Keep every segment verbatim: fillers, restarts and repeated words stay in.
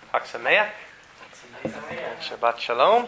Chag Sameach. Shabbat Shalom.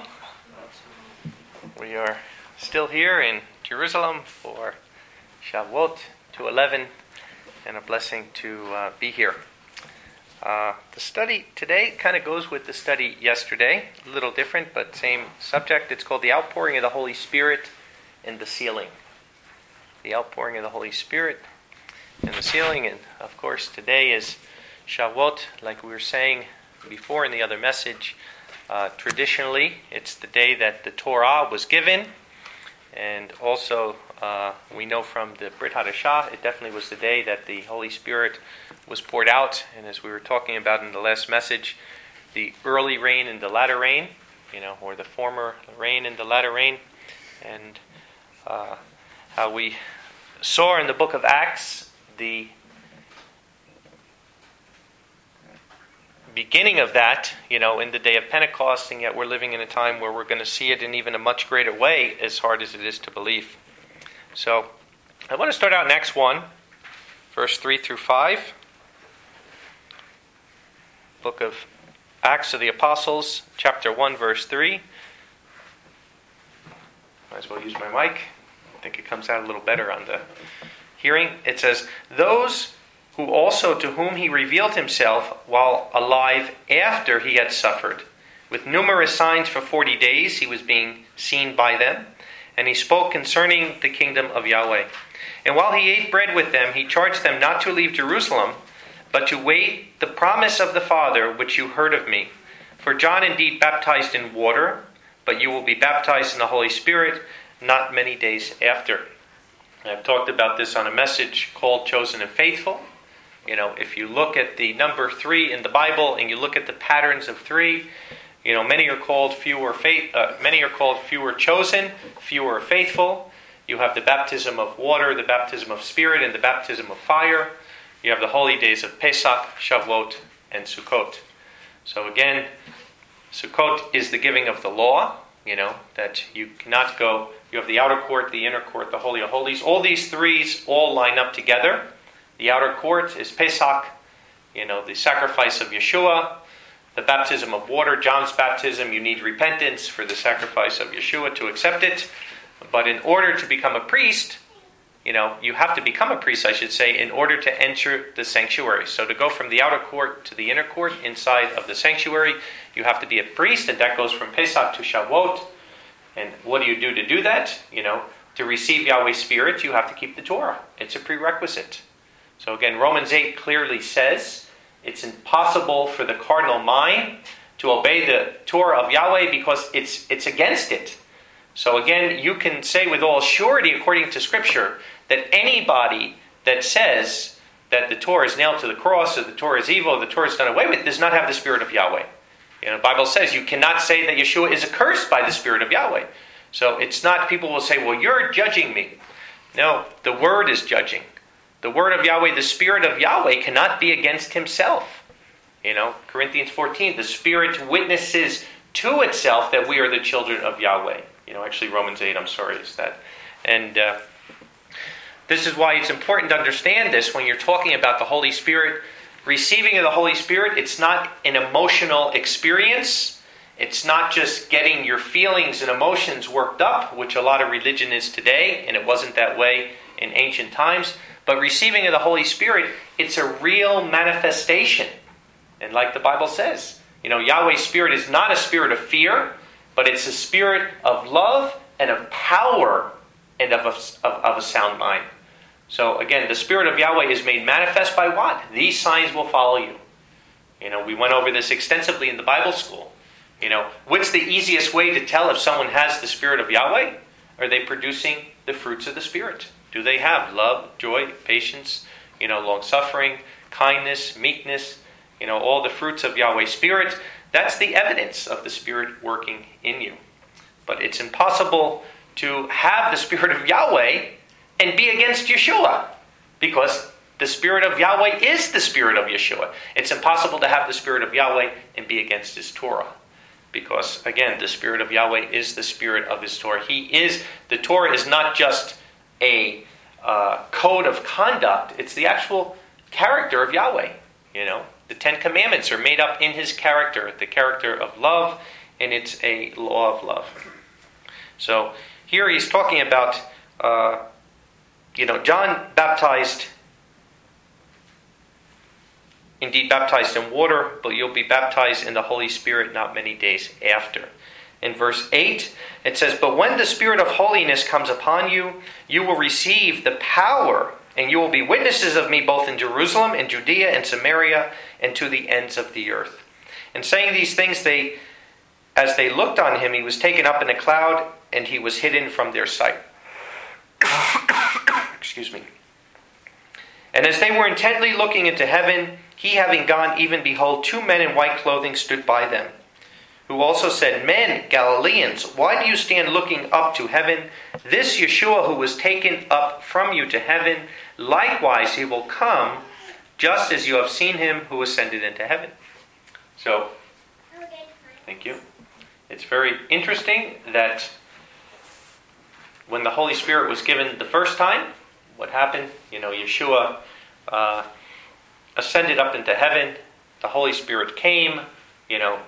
We are still here in Jerusalem for Shavuot two eleven, and a blessing to uh, be here. Uh, the study today kind of goes with the study yesterday, a little different, but same subject. It's called The Outpouring of the Holy Spirit and the Sealing. The Outpouring of the Holy Spirit and the Sealing. And of course today is Shavuot, like we were saying before in the other message. Uh, traditionally, it's the day that the Torah was given, and also uh, we know from the Brit Hadashah, it definitely was the day that the Holy Spirit was poured out. And as we were talking about in the last message, the early rain and the latter rain, you know, or the former rain and the latter rain, and uh, how we saw in the book of Acts the beginning of that, you know, in the day of Pentecost, and yet we're living in a time where we're going to see it in even a much greater way, as hard as it is to believe. So, I want to start out in Acts one, verse three through five. Book of Acts of the Apostles, chapter one, verse three. Might as well use my mic. I think it comes out a little better on the hearing. It says, "Those who also to whom he revealed himself while alive after he had suffered. With numerous signs for forty days he was being seen by them, and he spoke concerning the kingdom of Yahweh. And while he ate bread with them, he charged them not to leave Jerusalem, but to wait the promise of the Father, which you heard of me. For John indeed baptized in water, but you will be baptized in the Holy Spirit not many days after." I've talked about this on a message called Chosen and Faithful. You know, if you look at the number three in the Bible and you look at the patterns of three, you know, many are called fewer faith, uh, many are called fewer chosen, fewer faithful. You have the baptism of water, the baptism of spirit, and the baptism of fire. You have the holy days of Pesach, Shavuot, and Sukkot. So again, Sukkot is the giving of the law, you know, that you cannot go, you have the outer court, the inner court, the Holy of Holies. All these threes all line up together. The outer court is Pesach, you know, the sacrifice of Yeshua. The baptism of water, John's baptism, you need repentance for the sacrifice of Yeshua to accept it. But in order to become a priest, you know, you have to become a priest, I should say, in order to enter the sanctuary. So to go from the outer court to the inner court inside of the sanctuary, you have to be a priest, and that goes from Pesach to Shavuot. And what do you do to do that? You know, to receive Yahweh's Spirit, you have to keep the Torah. It's a prerequisite. So again, Romans eight clearly says it's impossible for the carnal mind to obey the Torah of Yahweh because it's it's against it. So again, you can say with all surety, according to Scripture, that anybody that says that the Torah is nailed to the cross, or the Torah is evil, or the Torah is done away with, does not have the Spirit of Yahweh. You know, the Bible says you cannot say that Yeshua is accursed by the Spirit of Yahweh. So it's not, people will say, well, you're judging me. No, the Word is judging. The word of Yahweh, the Spirit of Yahweh, cannot be against himself. You know, Corinthians fourteen, the Spirit witnesses to itself that we are the children of Yahweh. You know, actually Romans eight, I'm sorry, is that. And uh, this is why it's important to understand this when you're talking about the Holy Spirit. Receiving of the Holy Spirit, it's not an emotional experience. It's not just getting your feelings and emotions worked up, which a lot of religion is today, and it wasn't that way in ancient times. But receiving of the Holy Spirit, it's a real manifestation. And like the Bible says, you know, Yahweh's Spirit is not a spirit of fear, but it's a spirit of love and of power and of a, of, of a sound mind. So again, the Spirit of Yahweh is made manifest by what? These signs will follow you. You know, we went over this extensively in the Bible school. You know, what's the easiest way to tell if someone has the Spirit of Yahweh? Are they producing the fruits of the Spirit? Do they have love, joy, patience, you know, long-suffering, kindness, meekness, you know, all the fruits of Yahweh's Spirit? That's the evidence of the Spirit working in you. But it's impossible to have the Spirit of Yahweh and be against Yeshua, because the Spirit of Yahweh is the Spirit of Yeshua. It's impossible to have the Spirit of Yahweh and be against His Torah. Because, again, the Spirit of Yahweh is the Spirit of His Torah. He is, the Torah is not just a uh, code of conduct. It's the actual character of Yahweh. You know, The Ten Commandments are made up in his character, the character of love, and it's a law of love. So here he's talking about, uh, you know, John baptized, indeed baptized in water, but you'll be baptized in the Holy Spirit not many days after. In verse eight, it says, "But when the Spirit of holiness comes upon you, you will receive the power, and you will be witnesses of me both in Jerusalem and Judea and Samaria and to the ends of the earth." And saying these things, they, as they looked on him, he was taken up in a cloud, and he was hidden from their sight. Excuse me. "And as they were intently looking into heaven, he having gone, even behold, two men in white clothing stood by them, who also said, 'Men, Galileans, why do you stand looking up to heaven? This Yeshua who was taken up from you to heaven, likewise he will come, just as you have seen him who ascended into heaven.'" So, thank you. It's very interesting that when the Holy Spirit was given the first time, what happened? You know, Yeshua uh, ascended up into heaven. The Holy Spirit came, you know,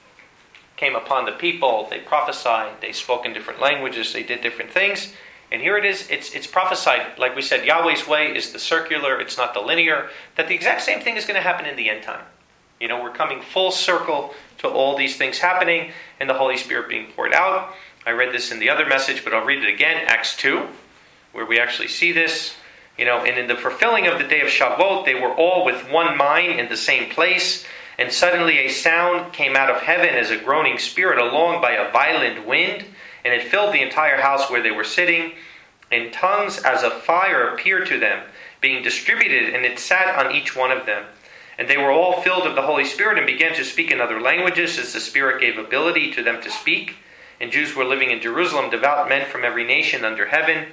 came upon the people. They prophesied. They spoke in different languages. They did different things. And here it is. It's it's prophesied, like we said, Yahweh's way is the circular. It's not the linear. That the exact same thing is going to happen in the end time. You know, we're coming full circle to all these things happening and the Holy Spirit being poured out. I read this in the other message, but I'll read it again. Acts two, where we actually see this. You know, and in the fulfilling of the day of Shavuot, they were all with one mind in the same place. And suddenly a sound came out of heaven as a groaning spirit along by a violent wind, and it filled the entire house where they were sitting. And tongues as of fire appeared to them, being distributed, and it sat on each one of them. And they were all filled of the Holy Spirit and began to speak in other languages as the Spirit gave ability to them to speak. And Jews were living in Jerusalem, devout men from every nation under heaven.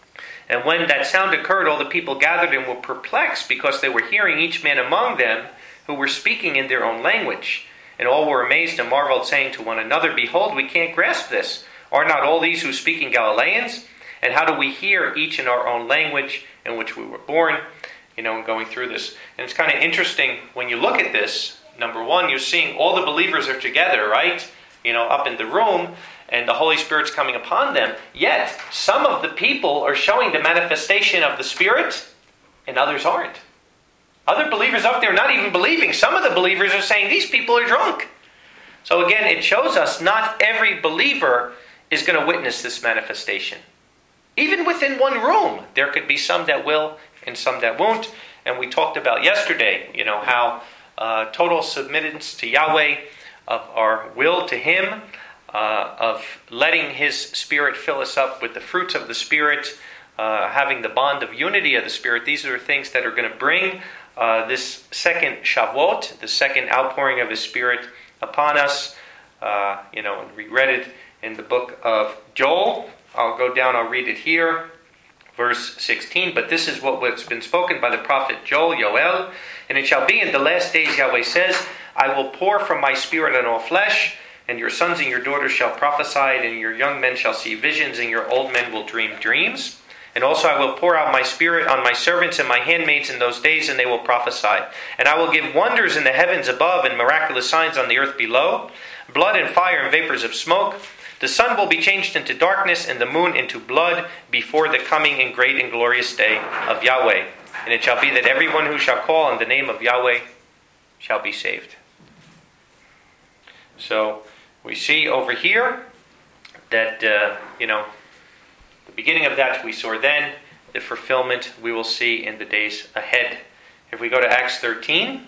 And when that sound occurred, all the people gathered and were perplexed, because they were hearing each man among them who were speaking in their own language. And all were amazed and marveled, saying to one another, "Behold, we can't grasp this. Are not all these who speak in Galileans? And how do we hear each in our own language in which we were born?" You know, and going through this. And it's kind of interesting when you look at this. Number one, you're seeing all the believers are together, right? You know, up in the room, and the Holy Spirit's coming upon them. Yet, some of the people are showing the manifestation of the Spirit, and others aren't. Other believers up there not even believing. Some of the believers are saying, these people are drunk. So again, it shows us not every believer is going to witness this manifestation. Even within one room, there could be some that will and some that won't. And we talked about yesterday, you know, how uh, total submittance to Yahweh, of our will to Him, uh, of letting His Spirit fill us up with the fruits of the Spirit, uh, having the bond of unity of the Spirit. These are things that are going to bring uh, this second Shavuot, the second outpouring of His Spirit upon us. Uh, you know, and we read it in the book of Joel. I'll go down, I'll read it here. Verse sixteen, "But this is what has been spoken by the prophet Joel, Yoel. And it shall be in the last days, Yahweh says, I will pour from my Spirit on all flesh, and your sons and your daughters shall prophesy, and your young men shall see visions, and your old men will dream dreams. And also I will pour out my Spirit on my servants and my handmaids in those days, and they will prophesy. And I will give wonders in the heavens above, and miraculous signs on the earth below, blood and fire and vapors of smoke. The sun will be changed into darkness, and the moon into blood, before the coming and great and glorious day of Yahweh. And it shall be that everyone who shall call on the name of Yahweh shall be saved." So we see over here that, uh, you know, the beginning of that we saw then, the fulfillment we will see in the days ahead. If we go to Acts thirteen,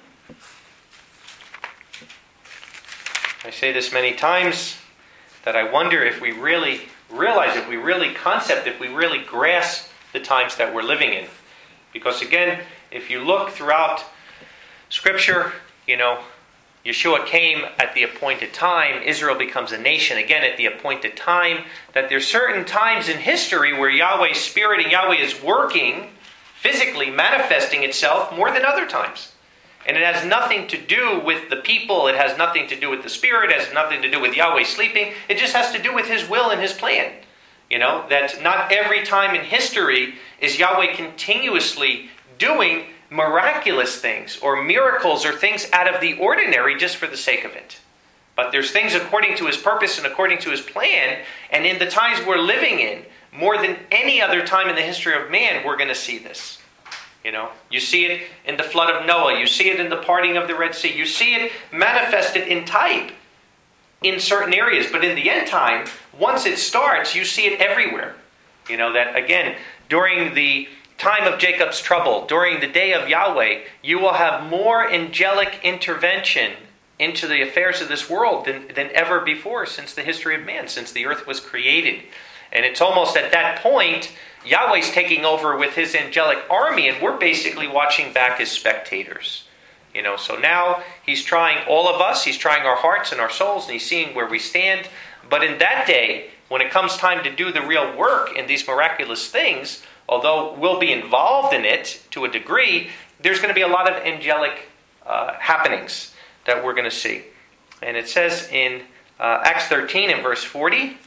I say this many times, that I wonder if we really realize, if we really concept, if we really grasp the times that we're living in. Because again, if you look throughout Scripture, you know, Yeshua came at the appointed time. Israel becomes a nation again at the appointed time. That there's certain times in history where Yahweh's Spirit and Yahweh is working, physically manifesting itself more than other times. And it has nothing to do with the people. It has nothing to do with the Spirit. It has nothing to do with Yahweh sleeping. It just has to do with His will and His plan. You know, that not every time in history is Yahweh continuously doing miraculous things or miracles or things out of the ordinary just for the sake of it. But there's things according to his purpose and according to his plan. And in the times we're living in, more than any other time in the history of man, we're going to see this. You know, you see it in the flood of Noah. You see it in the parting of the Red Sea. You see it manifested in type in certain areas. But in the end time, once it starts, you see it everywhere. You know, that again, during the time of Jacob's trouble, during the day of Yahweh, you will have more angelic intervention into the affairs of this world than, than ever before since the history of man, since the earth was created. And it's almost at that point, Yahweh's taking over with his angelic army, and we're basically watching back as spectators. You know, so now he's trying all of us, he's trying our hearts and our souls, and he's seeing where we stand. But in that day, when it comes time to do the real work in these miraculous things, although we'll be involved in it to a degree, there's going to be a lot of angelic uh, happenings that we're going to see. And it says in uh, Acts thirteen and verse forty,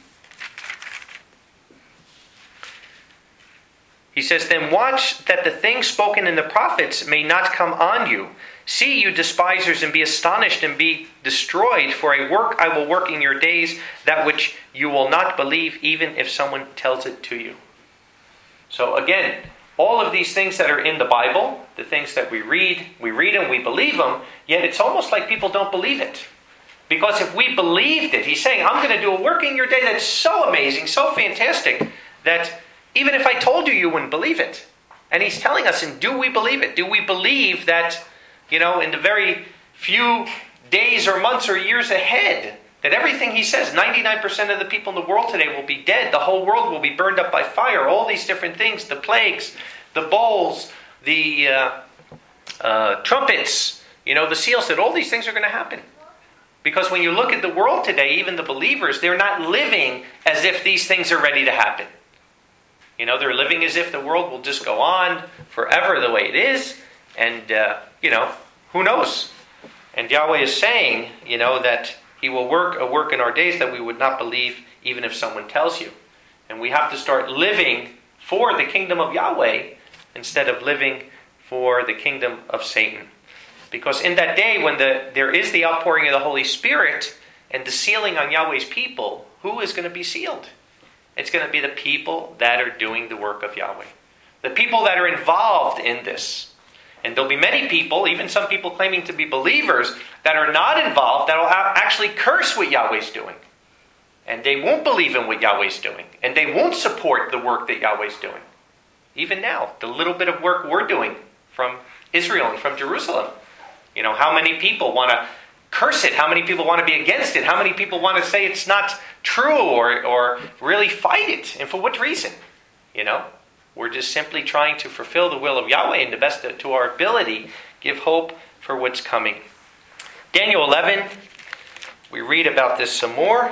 he says, "Then watch that the things spoken in the prophets may not come on you. See, you despisers, and be astonished and be destroyed, for a work I will work in your days, that which you will not believe, even if someone tells it to you." So again, all of these things that are in the Bible, the things that we read, we read them, we believe them, yet it's almost like people don't believe it. Because if we believed it, he's saying, I'm going to do a work in your day that's so amazing, so fantastic, that even if I told you, you wouldn't believe it. And he's telling us, and do we believe it? Do we believe that, you know, in the very few days or months or years ahead, that everything he says, ninety-nine percent of the people in the world today will be dead. The whole world will be burned up by fire. All these different things, the plagues, the bowls, the uh, uh, trumpets, you know, the seals, that all these things are going to happen. Because when you look at the world today, even the believers, they're not living as if these things are ready to happen. You know, they're living as if the world will just go on forever the way it is. And, uh, you know, who knows? And Yahweh is saying, you know, that he will work a work in our days that we would not believe even if someone tells you. And we have to start living for the kingdom of Yahweh instead of living for the kingdom of Satan. Because in that day when the, there is the outpouring of the Holy Spirit and the sealing on Yahweh's people, who is going to be sealed? It's going to be the people that are doing the work of Yahweh. The people that are involved in this. And there'll be many people, even some people claiming to be believers, that are not involved, that will actually curse what Yahweh's doing. And they won't believe in what Yahweh's doing. And they won't support the work that Yahweh's doing. Even now, the little bit of work we're doing from Israel and from Jerusalem. You know, how many people want to curse it? How many people want to be against it? How many people want to say it's not true or, or really fight it? And for what reason? You know? We're just simply trying to fulfill the will of Yahweh and the best to our ability, give hope for what's coming. Daniel eleven, we read about this some more.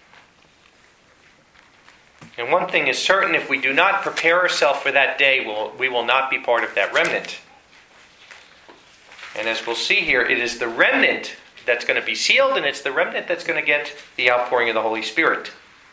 And one thing is certain, if we do not prepare ourselves for that day, we'll, we will not be part of that remnant. And as we'll see here, it is the remnant that's going to be sealed, and it's the remnant that's going to get the outpouring of the Holy Spirit.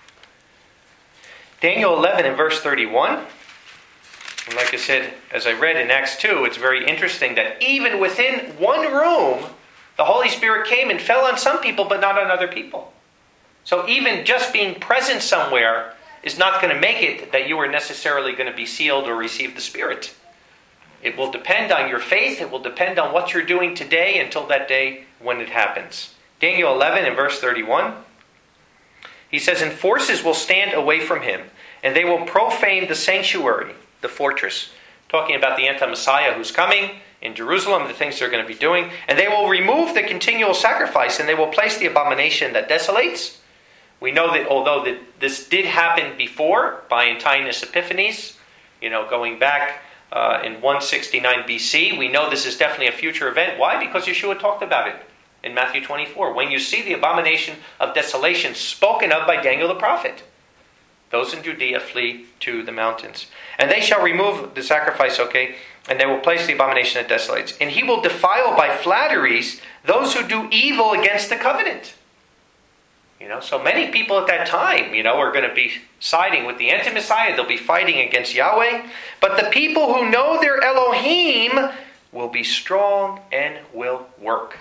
Daniel eleven and verse thirty-one. And like I said, as I read in Acts two, it's very interesting that even within one room, the Holy Spirit came and fell on some people, but not on other people. So even just being present somewhere is not going to make it that you are necessarily going to be sealed or receive the Spirit. It will depend on your faith. It will depend on what you're doing today until that day when it happens. Daniel eleven and verse thirty-one. He says, "And forces will stand away from him, and they will profane the sanctuary," the fortress, talking about the anti-Messiah who's coming in Jerusalem, the things they're going to be doing. "And they will remove the continual sacrifice, and they will place the abomination that desolates." We know that although that this did happen before by Antiochus Epiphanes, you know, going back uh, in one sixty-nine B C, we know this is definitely a future event. Why? Because Yeshua talked about it in Matthew twenty-four. When you see the abomination of desolation spoken of by Daniel the prophet. Those in Judea flee to the mountains. "And they shall remove the sacrifice," okay, "and they will place the abomination that desolates. And he will defile by flatteries those who do evil against the covenant." You know, so many people at that time, you know, are going to be siding with the anti-Messiah. They'll be fighting against Yahweh. "But the people who know their Elohim will be strong and will work.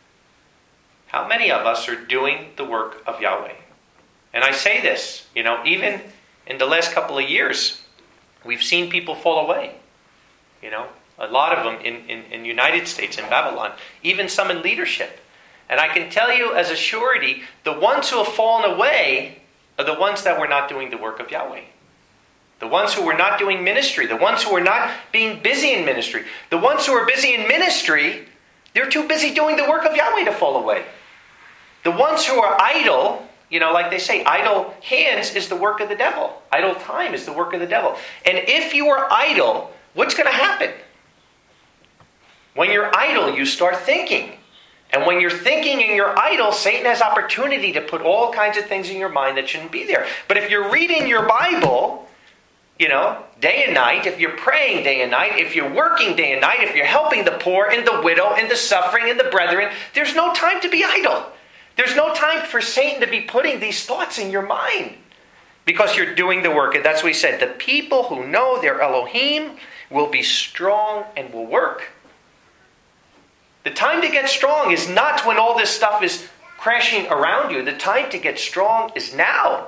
How many of us are doing the work of Yahweh? And I say this, you know, even in the last couple of years, we've seen people fall away. You know, a lot of them in, in, in the United States, in Babylon, even some in leadership. And I can tell you as a surety, the ones who have fallen away are the ones that were not doing the work of Yahweh. The ones who were not doing ministry, the ones who were not being busy in ministry. The ones who are busy in ministry, they're too busy doing the work of Yahweh to fall away. The ones who are idle, you know, like they say, idle hands is the work of the devil. Idle time is the work of the devil. And if you are idle, what's going to happen? When you're idle, you start thinking. And when you're thinking and you're idle, Satan has opportunity to put all kinds of things in your mind that shouldn't be there. But if you're reading your Bible, you know, day and night, if you're praying day and night, if you're working day and night, if you're helping the poor and the widow and the suffering and the brethren, there's no time to be idle. There's no time for Satan to be putting these thoughts in your mind. Because you're doing the work. And that's what he said. The people who know their Elohim will be strong and will work. The time to get strong is not when all this stuff is crashing around you. The time to get strong is now.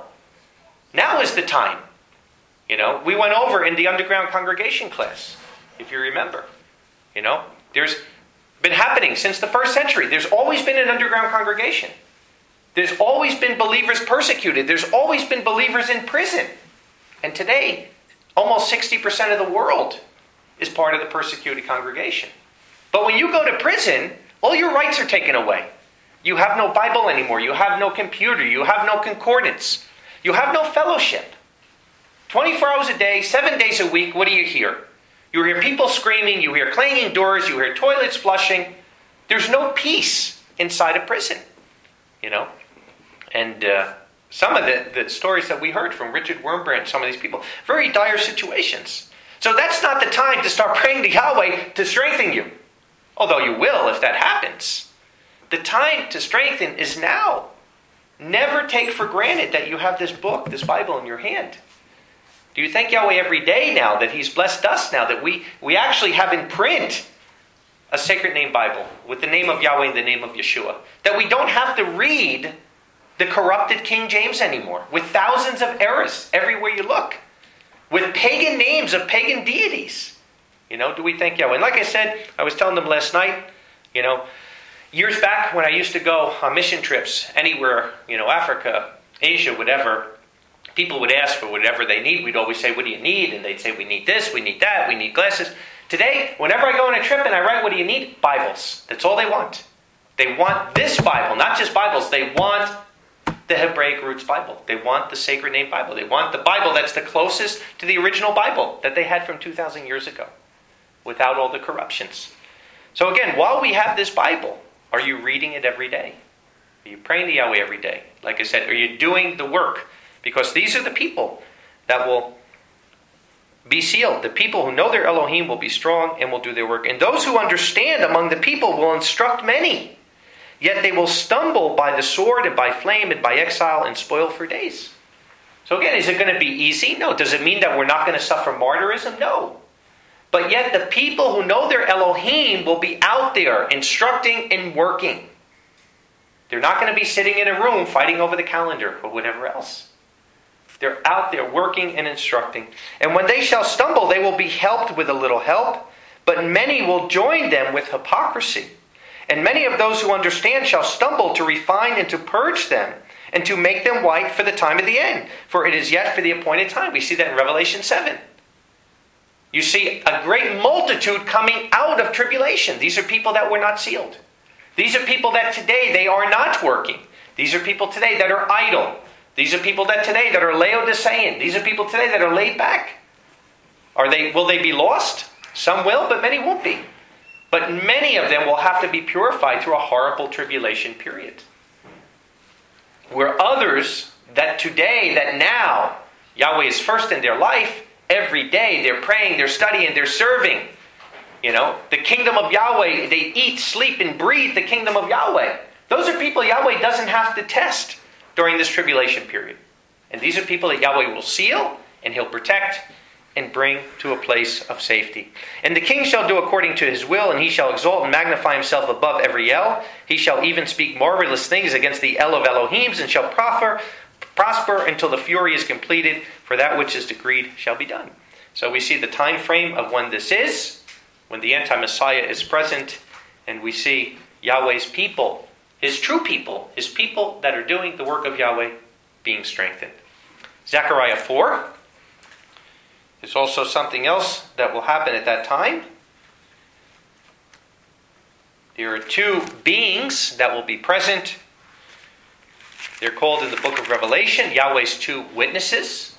Now is the time. You know, we went over in the underground congregation class, if you remember. You know, there's been happening since the first century. There's always been an underground congregation. There's always been believers persecuted. There's always been believers in prison. And today, almost sixty percent of the world is part of the persecuted congregation. But when you go to prison, all your rights are taken away. You have no Bible anymore. You have no computer. You have no concordance. You have no fellowship. twenty-four hours a day, seven days a week, what do you hear? You hear people screaming. You hear clanging doors. You hear toilets flushing. There's no peace inside a prison. You know? And uh, some of the, the stories that we heard from Richard Wurmbrand, some of these people, very dire situations. So that's not the time to start praying to Yahweh to strengthen you. Although you will if that happens. The time to strengthen is now. Never take for granted that you have this book, this Bible in your hand. Do you thank Yahweh every day now that He's blessed us now, that we, we actually have in print a sacred name Bible with the name of Yahweh and the name of Yeshua? That we don't have to read the corrupted King James anymore with thousands of errors everywhere you look. With pagan names of pagan deities. You know, do we thank Yahweh? And like I said, I was telling them last night, you know, years back when I used to go on mission trips anywhere, you know, Africa, Asia, whatever, people would ask for whatever they need. We'd always say, what do you need? And they'd say, we need this, we need that, we need glasses. Today, whenever I go on a trip and I write, what do you need? Bibles. That's all they want. They want this Bible, not just Bibles. They want the Hebraic Roots Bible. They want the Sacred Name Bible. They want the Bible that's the closest to the original Bible that they had from two thousand years ago, without all the corruptions. So again, while we have this Bible, are you reading it every day? Are you praying to Yahweh every day? Like I said, are you doing the work? Because these are the people that will be sealed. The people who know their Elohim will be strong and will do their work. And those who understand among the people will instruct many. Yet they will stumble by the sword and by flame and by exile and spoil for days. So again, is it going to be easy? No. Does it mean that we're not going to suffer martyrism? No. But yet the people who know their Elohim will be out there instructing and working. They're not going to be sitting in a room fighting over the calendar or whatever else. They're out there working and instructing. And when they shall stumble, they will be helped with a little help. But many will join them with hypocrisy. And many of those who understand shall stumble to refine and to purge them, and to make them white for the time of the end. For it is yet for the appointed time. We see that in Revelation seven. You see a great multitude coming out of tribulation. These are people that were not sealed. These are people that today they are not working. These are people today that are idle. These are people that today that are Laodicean. These are people today that are laid back. Are they? Will they be lost? Some will, but many won't be. But many of them will have to be purified through a horrible tribulation period. Where others that today, that now, Yahweh is first in their life, every day they're praying, they're studying, they're serving. You know, the kingdom of Yahweh, they eat, sleep, and breathe the kingdom of Yahweh. Those are people Yahweh doesn't have to test during this tribulation period. And these are people that Yahweh will seal, and He'll protect, and bring to a place of safety. And the king shall do according to his will, and he shall exalt and magnify himself above every El. He shall even speak marvelous things against the El of Elohims, and shall prosper, prosper until the fury is completed, for that which is decreed shall be done. So we see the time frame of when this is, when the anti-Messiah is present, and we see Yahweh's people, his true people, his people that are doing the work of Yahweh, being strengthened. Zechariah four. There's also something else that will happen at that time. There are two beings that will be present. They're called in the book of Revelation Yahweh's two witnesses.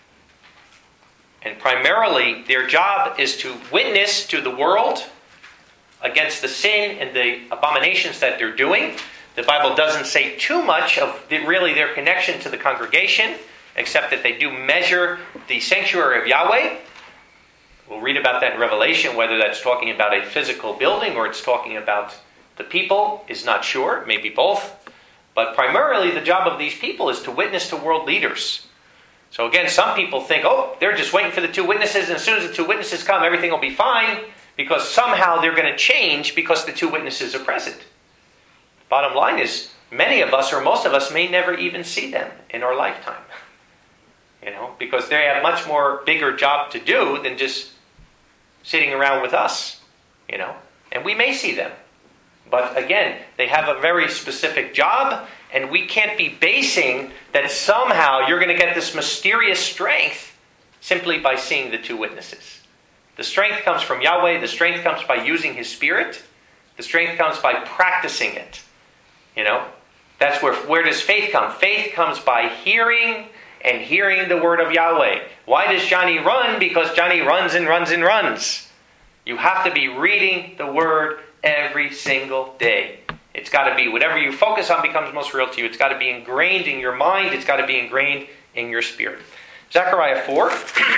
And primarily their job is to witness to the world against the sin and the abominations that they're doing. The Bible doesn't say too much of the, really their connection to the congregation, except that they do measure the sanctuary of Yahweh. We'll read about that in Revelation, whether that's talking about a physical building or it's talking about the people is not sure, maybe both. But primarily the job of these people is to witness to world leaders. So again, some people think, oh, they're just waiting for the two witnesses, and as soon as the two witnesses come, everything will be fine, because somehow they're going to change because the two witnesses are present. Bottom line is, many of us, or most of us, may never even see them in our lifetime. You know, because they have much more bigger job to do than just sitting around with us, you know. And we may see them. But again, they have a very specific job, and we can't be basing that somehow you're going to get this mysterious strength simply by seeing the two witnesses. The strength comes from Yahweh. The strength comes by using His Spirit. The strength comes by practicing it. You know, that's where, where does faith come? Faith comes by hearing and hearing the word of Yahweh. Why does Johnny run? Because Johnny runs and runs and runs. You have to be reading the word every single day. It's got to be, whatever you focus on becomes most real to you. It's got to be ingrained in your mind. It's got to be ingrained in your spirit. Zechariah four.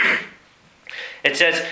It says,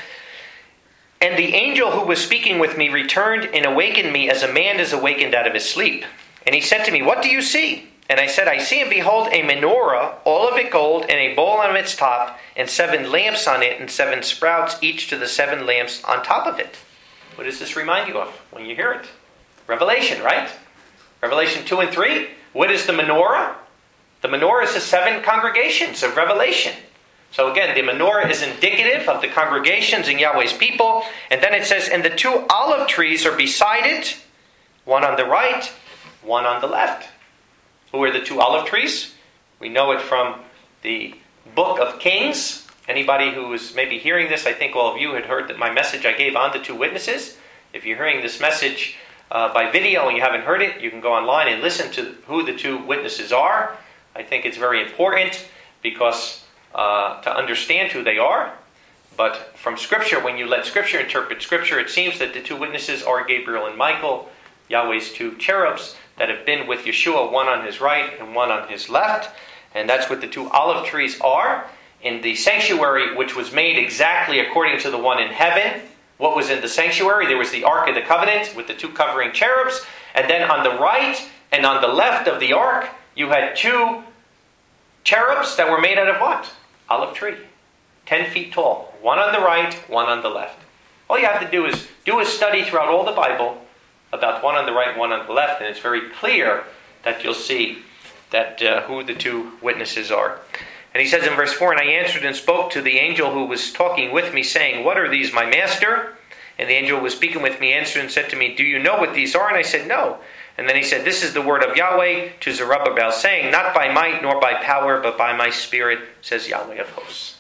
"And the angel who was speaking with me returned and awakened me as a man is awakened out of his sleep. And he said to me, 'What do you see?' And I said, 'I see and behold a menorah, all of it gold, and a bowl on its top, and seven lamps on it, and seven sprouts, each to the seven lamps on top of it.'" What does this remind you of when you hear it? Revelation, right? Revelation two and three. What is the menorah? The menorah is the seven congregations of Revelation. So again, the menorah is indicative of the congregations in Yahweh's people. And then it says, "And the two olive trees are beside it, one on the right, one on the left." Who are the two olive trees? We know it from the book of Kings. Anybody who is maybe hearing this, I think all of you had heard that my message I gave on the two witnesses. If you're hearing this message uh, by video and you haven't heard it, you can go online and listen to who the two witnesses are. I think it's very important because uh, to understand who they are. But from Scripture, when you let Scripture interpret Scripture, it seems that the two witnesses are Gabriel and Michael, Yahweh's two cherubs that have been with Yeshua, one on his right and one on his left. And that's what the two olive trees are. In the sanctuary, which was made exactly according to the one in heaven, what was in the sanctuary? There was the Ark of the Covenant with the two covering cherubs. And then on the right and on the left of the Ark, you had two cherubs that were made out of what? Olive tree. Ten feet tall. One on the right, one on the left. All you have to do is do a study throughout all the Bible about one on the right and one on the left, and it's very clear that you'll see that uh, who the two witnesses are. And he says in verse four, "And I answered and spoke to the angel who was talking with me, saying, 'What are these, my master?' And the angel who was speaking with me answered and said to me, 'Do you know what these are?' And I said, 'No.' And then he said, 'This is the word of Yahweh to Zerubbabel, saying, Not by might nor by power, but by my spirit, says Yahweh of hosts.'"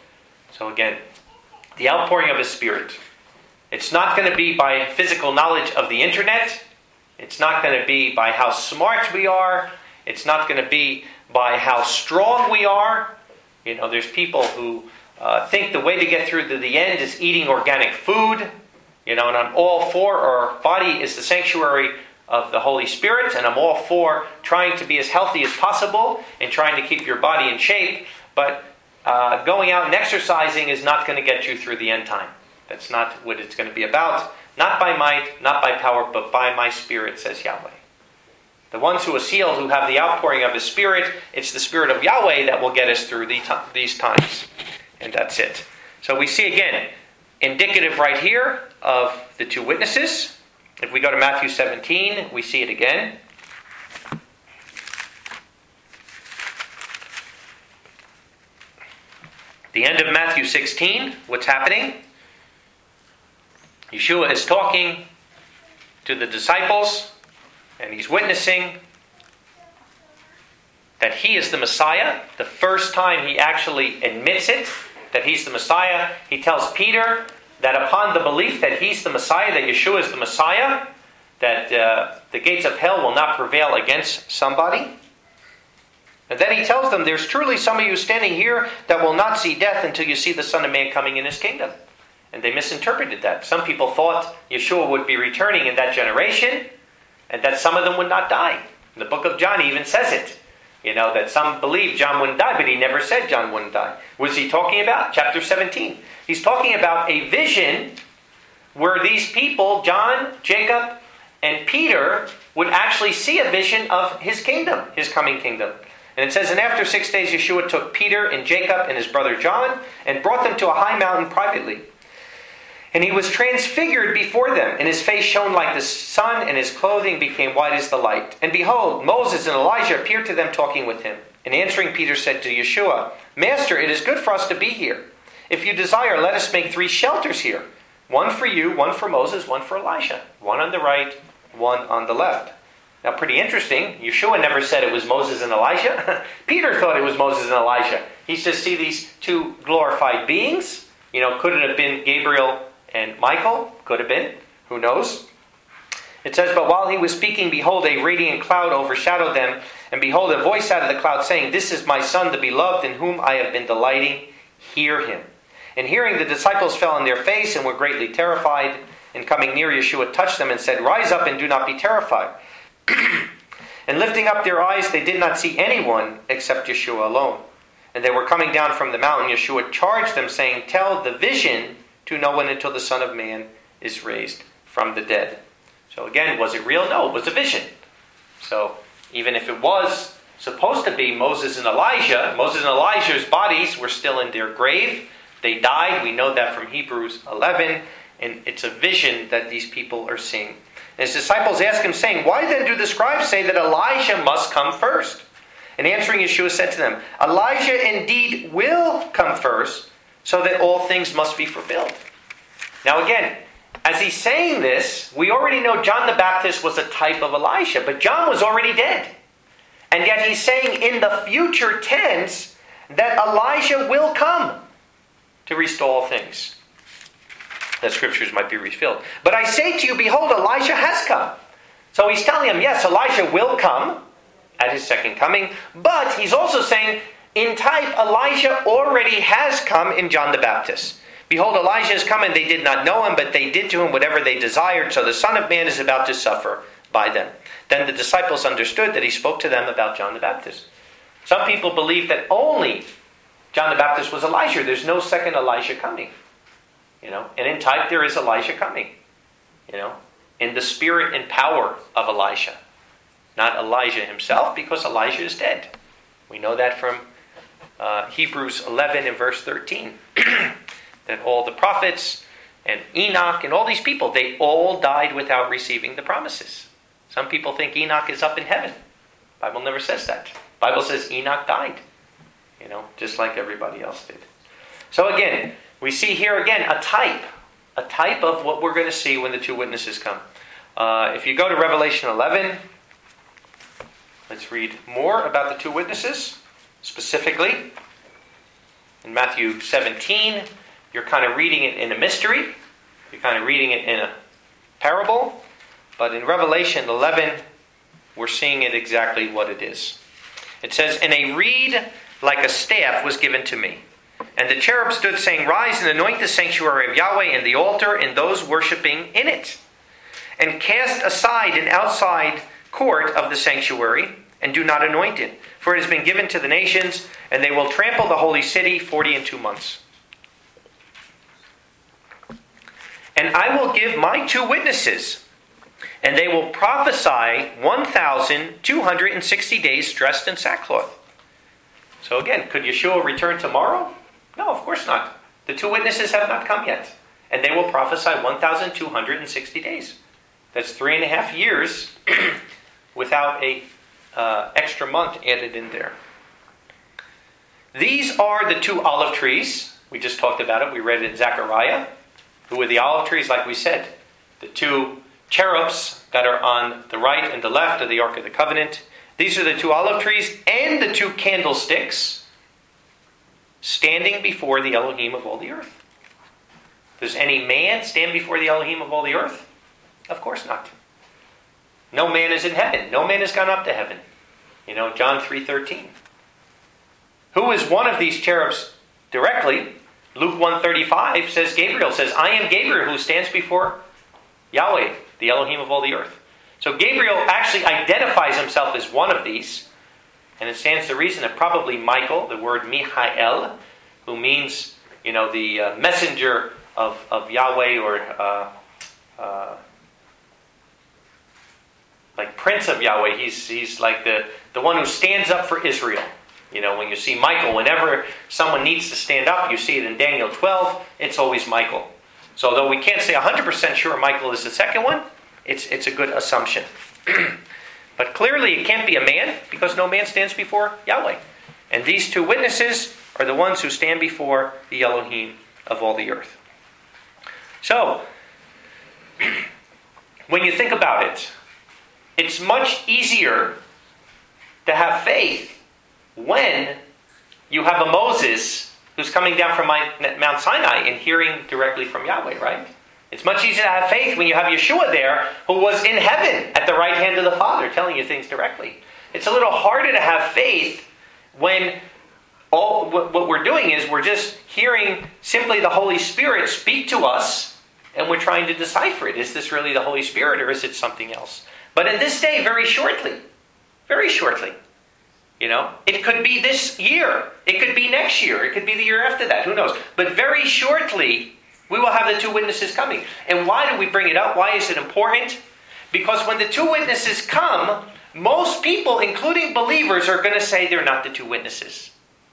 So again, the outpouring of his spirit. It's not going to be by physical knowledge of the internet. It's not going to be by how smart we are. It's not going to be by how strong we are. You know, there's people who uh, think the way to get through to the end is eating organic food. You know, and I'm all for, our body is the sanctuary of the Holy Spirit, and I'm all for trying to be as healthy as possible and trying to keep your body in shape. But uh, going out and exercising is not going to get you through the end time. That's not what it's going to be about. Not by might, not by power, but by my spirit, says Yahweh. The ones who are sealed, who have the outpouring of his spirit, it's the spirit of Yahweh that will get us through these times. And that's it. So So we see again, indicative right here of the two witnesses. If we go to Matthew seventeen, we see it again. The end of Matthew sixteen, what's happening? Yeshua is talking to the disciples, and he's witnessing that he is the Messiah. The first time he actually admits it, that he's the Messiah, he tells Peter that upon the belief that he's the Messiah, that Yeshua is the Messiah, that uh, the gates of hell will not prevail against somebody. And then he tells them, there's truly some of you standing here that will not see death until you see the Son of Man coming in his kingdom. And they misinterpreted that. Some people thought Yeshua would be returning in that generation, and that some of them would not die. The book of John even says it. You know, that some believed John wouldn't die, but he never said John wouldn't die. What is he talking about? Chapter seventeen. He's talking about a vision where these people, John, Jacob, and Peter, would actually see a vision of his kingdom, his coming kingdom. And it says, and after six days Yeshua took Peter and Jacob and his brother John and brought them to a high mountain privately. And he was transfigured before them, and his face shone like the sun, and his clothing became white as the light. And behold, Moses and Elijah appeared to them talking with him. And answering Peter said to Yeshua, Master, it is good for us to be here. If you desire, let us make three shelters here. One for you, one for Moses, one for Elijah. One on the right, one on the left. Now, pretty interesting. Yeshua never said it was Moses and Elijah. Peter thought it was Moses and Elijah. He says, see these two glorified beings? You know, could it have been Gabriel and Michael? Could have been. Who knows? It says, but while he was speaking, behold, a radiant cloud overshadowed them. And behold, a voice out of the cloud saying, this is my Son, the beloved, in whom I have been delighting. Hear him. And hearing, the disciples fell on their face and were greatly terrified. And coming near, Yeshua touched them and said, rise up and do not be terrified. And lifting up their eyes, they did not see anyone except Yeshua alone. And they were coming down from the mountain. Yeshua charged them, saying, tell the vision to no one until the Son of Man is raised from the dead. So again, was it real? No, it was a vision. So even if it was supposed to be Moses and Elijah, Moses and Elijah's bodies were still in their grave. They died. We know that from Hebrews eleven. And it's a vision that these people are seeing. And his disciples asked him, saying, why then do the scribes say that Elijah must come first? And answering, Yeshua said to them, Elijah indeed will come first, so that all things must be fulfilled. Now again, as he's saying this, we already know John the Baptist was a type of Elijah, but John was already dead. And yet he's saying in the future tense that Elijah will come to restore all things, that scriptures might be refilled. But I say to you, behold, Elijah has come. So he's telling him, yes, Elijah will come at his second coming, but he's also saying, in type, Elijah already has come in John the Baptist. Behold, Elijah has come, and they did not know him, but they did to him whatever they desired, so the Son of Man is about to suffer by them. Then the disciples understood that he spoke to them about John the Baptist. Some people believe that only John the Baptist was Elijah. There's no second Elijah coming. You know, and in type there is Elijah coming. You know, in the spirit and power of Elijah. Not Elijah himself, because Elijah is dead. We know that from uh, Hebrews eleven and verse thirteen. That all the prophets and Enoch and all these people, they all died without receiving the promises. Some people think Enoch is up in heaven. The Bible never says that. The Bible says Enoch died. You know, just like everybody else did. So again, we see here again a type. A type of what we're going to see when the two witnesses come. Uh, if you go to Revelation eleven, let's read more about the two witnesses. Specifically, in Matthew seventeen, you're kind of reading it in a mystery. You're kind of reading it in a parable. But in Revelation eleven, we're seeing it exactly what it is. It says, and a reed like a staff was given to me. And the cherub stood saying, rise and anoint the sanctuary of Yahweh and the altar and those worshipping in it. And cast aside an outside court of the sanctuary and do not anoint it. For it has been given to the nations, and they will trample the holy city forty and two months. And I will give my two witnesses, and they will prophesy one thousand two hundred sixty days dressed in sackcloth. So again, could Yeshua return tomorrow? No, of course not. The two witnesses have not come yet. And they will prophesy one thousand two hundred sixty days. That's three and a half years without a uh, extra month added in there. These are the two olive trees. We just talked about it. We read it in Zechariah. Who are the olive trees, like we said? The two cherubs that are on the right and the left of the Ark of the Covenant. These are the two olive trees and the two candlesticks standing before the Elohim of all the earth. Does any man stand before the Elohim of all the earth? Of course not. No man is in heaven. No man has gone up to heaven. You know, John three thirteen. Who is one of these cherubs directly? Luke one thirty-five says, Gabriel says, I am Gabriel who stands before Yahweh, the Elohim of all the earth. So Gabriel actually identifies himself as one of these. And it stands to reason that probably Michael, the word Michael, who means, you know, the uh, messenger of, of Yahweh, or uh, uh, like Prince of Yahweh. He's he's like the, the one who stands up for Israel. You know, when you see Michael, whenever someone needs to stand up, you see it in Daniel twelve, it's always Michael. So though we can't say one hundred percent sure Michael is the second one, it's, it's a good assumption. But clearly it can't be a man, because no man stands before Yahweh. And these two witnesses are the ones who stand before the Elohim of all the earth. So, when you think about it, it's much easier to have faith when you have a Moses who's coming down from Mount Sinai and hearing directly from Yahweh, right? It's much easier to have faith when you have Yeshua there, who was in heaven at the right hand of the Father, telling you things directly. It's a little harder to have faith when all what we're doing is we're just hearing simply the Holy Spirit speak to us, and we're trying to decipher it. Is this really the Holy Spirit, or is it something else? But in this day, very shortly, very shortly, you know, it could be this year. It could be next year. It could be the year after that. Who knows? But very shortly, we will have the two witnesses coming. And why do we bring it up? Why is it important? Because when the two witnesses come, most people, including believers, are going to say they're not the two witnesses.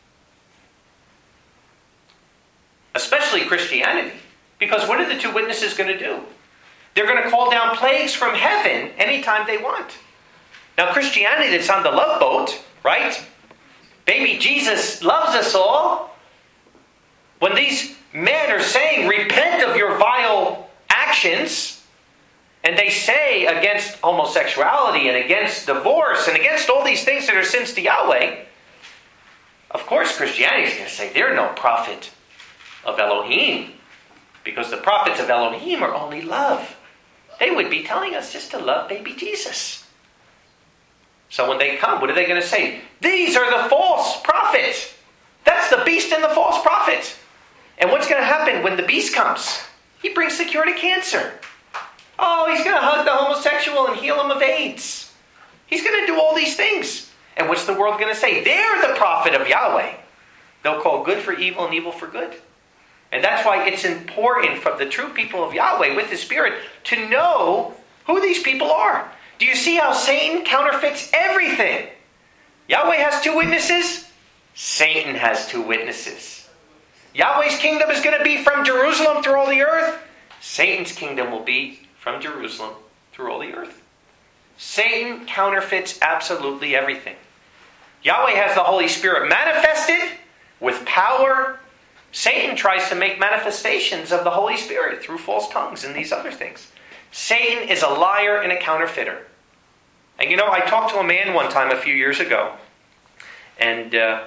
Especially Christianity. Because what are the two witnesses going to do? They're going to call down plagues from heaven anytime they want. Now, Christianity that's on the love boat, right? Baby Jesus loves us all. When these men are saying, repent of your vile actions, and they say against homosexuality and against divorce and against all these things that are sins to Yahweh, of course Christianity is going to say they're no prophet of Elohim, because the prophets of Elohim are only love. They would be telling us just to love baby Jesus. So when they come, what are they going to say? These are the false prophets. That's the beast and the false prophet. And what's going to happen when the beast comes? He brings the cure to cancer. Oh, he's going to hug the homosexual and heal him of AIDS. He's going to do all these things. And what's the world going to say? They're the prophet of Yahweh. They'll call good for evil and evil for good. And that's why it's important for the true people of Yahweh with the Spirit to know who these people are. Do you see how Satan counterfeits everything? Yahweh has two witnesses. Satan has two witnesses. Yahweh's kingdom is going to be from Jerusalem through all the earth. Satan's kingdom will be from Jerusalem through all the earth. Satan counterfeits absolutely everything. Yahweh has the Holy Spirit manifested with power. Satan tries to make manifestations of the Holy Spirit through false tongues and these other things. Satan is a liar and a counterfeiter. And you know, I talked to a man one time a few years ago. And uh,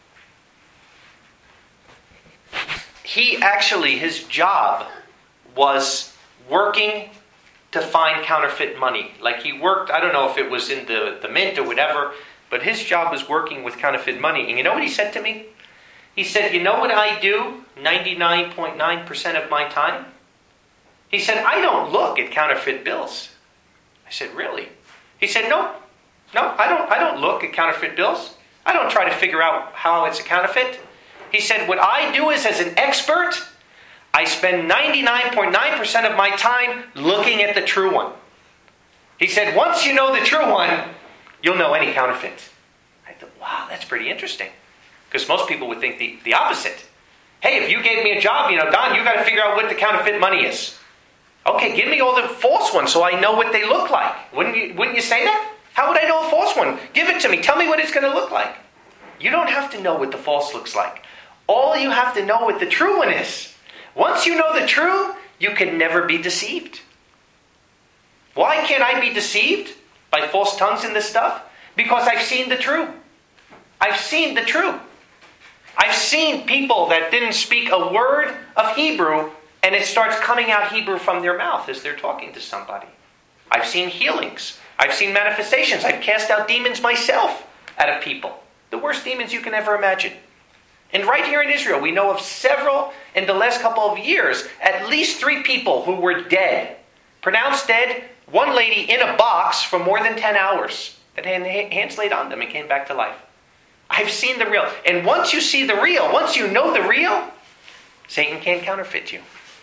he actually, his job was working to find counterfeit money. Like he worked, I don't know if it was in the, the mint or whatever, but his job was working with counterfeit money. And you know what he said to me? He said, you know what I do ninety-nine point nine percent of my time? He said, I don't look at counterfeit bills. I said, really? He said, no, no, I don't, I don't look at counterfeit bills. I don't try to figure out how it's a counterfeit. He said, what I do is, as an expert, I spend ninety-nine point nine percent of my time looking at the true one. He said, once you know the true one, you'll know any counterfeit. I thought, wow, that's pretty interesting. Because most people would think the, the opposite. Hey, if you gave me a job, you know, Don, you got to figure out what the counterfeit money is. Okay, give me all the false ones so I know what they look like. Wouldn't you, wouldn't you say that? How would I know a false one? Give it to me. Tell me what it's going to look like. You don't have to know what the false looks like. All you have to know what the true one is. Once you know the true, you can never be deceived. Why can't I be deceived by false tongues and this stuff? Because I've seen the true. I've seen the true. I've seen people that didn't speak a word of Hebrew, and it starts coming out Hebrew from their mouth as they're talking to somebody. I've seen healings. I've seen manifestations. I've cast out demons myself out of people. The worst demons you can ever imagine. And right here in Israel, we know of several in the last couple of years, at least three people who were dead. Pronounced dead, one lady in a box for more than ten hours. That had hands laid on them and came back to life. I've seen the real. And once you see the real, once you know the real, Satan can't counterfeit you.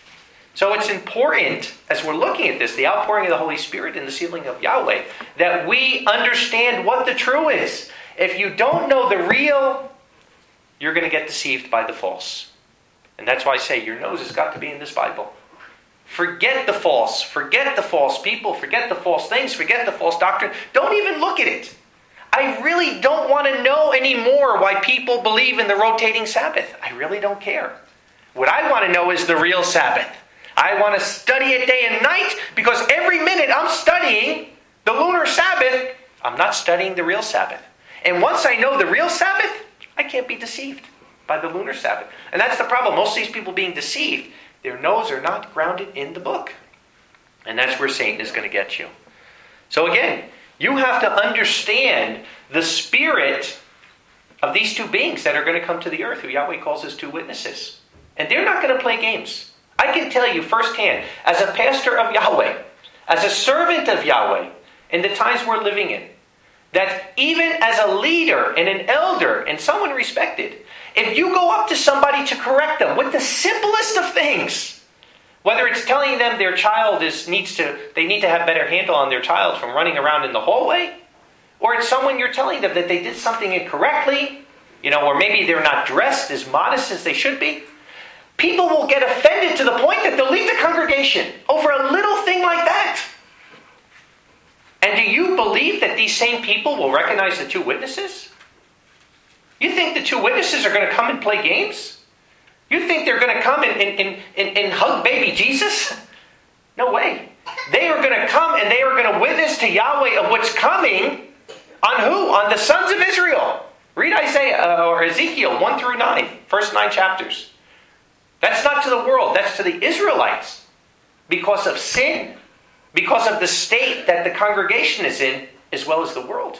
So it's important, as we're looking at this, the outpouring of the Holy Spirit and the sealing of Yahweh, that we understand what the true is. If you don't know the real, you're going to get deceived by the false. And that's why I say your nose has got to be in this Bible. Forget the false. Forget the false people. Forget the false things. Forget the false doctrine. Don't even look at it. I really don't want to know anymore why people believe in the rotating Sabbath. I really don't care. What I want to know is the real Sabbath. I want to study it day and night because every minute I'm studying the lunar Sabbath, I'm not studying the real Sabbath. And once I know the real Sabbath, I can't be deceived by the lunar Sabbath. And that's the problem. Most of these people being deceived, their nose are not grounded in the book. And that's where Satan is going to get you. So again, you have to understand the spirit of these two beings that are going to come to the earth, who Yahweh calls his two witnesses. And they're not going to play games. I can tell you firsthand, as a pastor of Yahweh, as a servant of Yahweh, in the times we're living in, that even as a leader and an elder and someone respected, if you go up to somebody to correct them with the simplest of things, whether it's telling them their child is needs to, they need to have better handle on their child from running around in the hallway, or it's someone you're telling them that they did something incorrectly, you know, or maybe they're not dressed as modest as they should be, people will get offended to the point that they'll leave the congregation over a little thing like that. And do you believe that these same people will recognize the two witnesses? You think the two witnesses are going to come and play games? You think they're going to come and, and, and, and hug baby Jesus? No way. They are going to come and they are going to witness to Yahweh of what's coming on who? On the sons of Israel. Read Isaiah uh, or Ezekiel one through nine. First nine chapters. That's not to the world. That's to the Israelites. Because of sin. Because of the state that the congregation is in, as well as the world.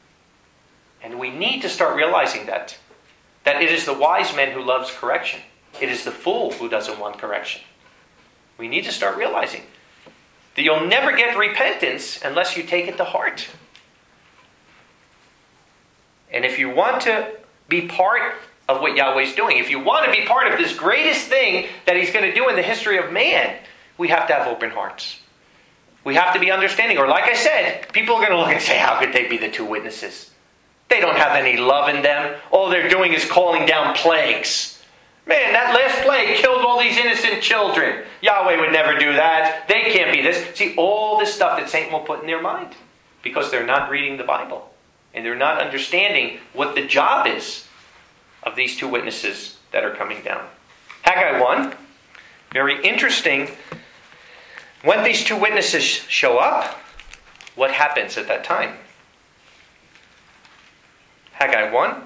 And we need to start realizing that. That it is the wise man who loves correction. It is the fool who doesn't want correction. We need to start realizing that you'll never get repentance unless you take it to heart. And if you want to be part of what Yahweh's doing, if you want to be part of this greatest thing that he's going to do in the history of man, we have to have open hearts. We have to be understanding. Or like I said, people are going to look and say, how could they be the two witnesses? They don't have any love in them. All they're doing is calling down plagues. Man, that last plague killed all these innocent children. Yahweh would never do that. They can't be this. See, all this stuff that Satan will put in their mind. Because they're not reading the Bible. And they're not understanding what the job is of these two witnesses that are coming down. Haggai one, very interesting. When these two witnesses show up, what happens at that time? Haggai one.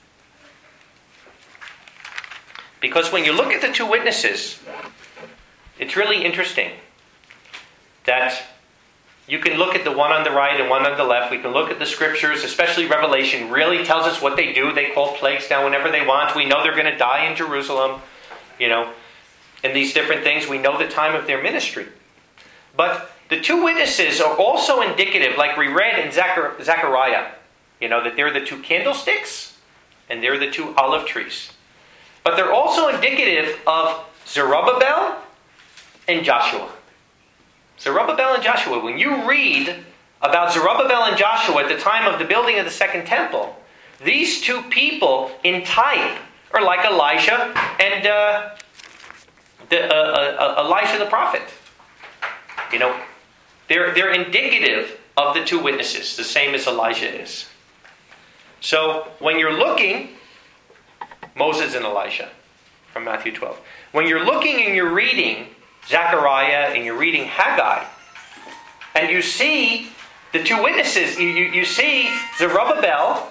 Because when you look at the two witnesses, it's really interesting that you can look at the one on the right and one on the left. We can look at the scriptures, especially Revelation, really tells us what they do. They call plagues down whenever they want. We know they're going to die in Jerusalem, you know, and these different things. We know the time of their ministry. But the two witnesses are also indicative, like we read in Zechariah, you know, that they're the two candlesticks and they're the two olive trees. But they're also indicative of Zerubbabel and Joshua. Zerubbabel and Joshua. When you read about Zerubbabel and Joshua at the time of the building of the second temple, these two people in type are like Elijah and uh, the, uh, uh, Elisha the prophet. You know, they're, they're indicative of the two witnesses, the same as Elijah is. So when you're looking, Moses and Elisha from Matthew twelve. When you're looking and you're reading Zechariah and you're reading Haggai, and you see the two witnesses, you, you, you see Zerubbabel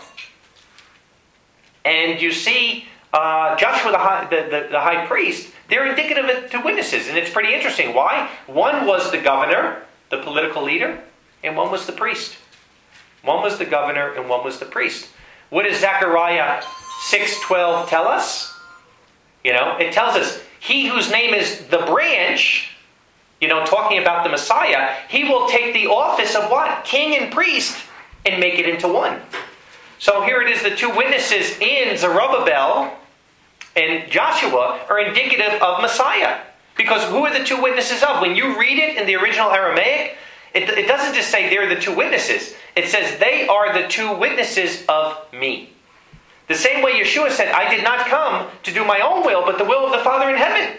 and you see uh, Joshua the high, the, the, the high priest, they're indicative of two witnesses. And it's pretty interesting. Why? One was the governor, the political leader, and one was the priest. One was the governor and one was the priest. What does Zechariah six twelve tell us? You know, it tells us, he whose name is the branch, you know, talking about the Messiah, he will take the office of what? King and priest and make it into one. So here it is, the two witnesses in Zerubbabel and Joshua are indicative of Messiah. Because who are the two witnesses of? When you read it in the original Aramaic, it, it doesn't just say they're the two witnesses. It says they are the two witnesses of me. The same way Yeshua said, I did not come to do my own will, but the will of the Father in heaven.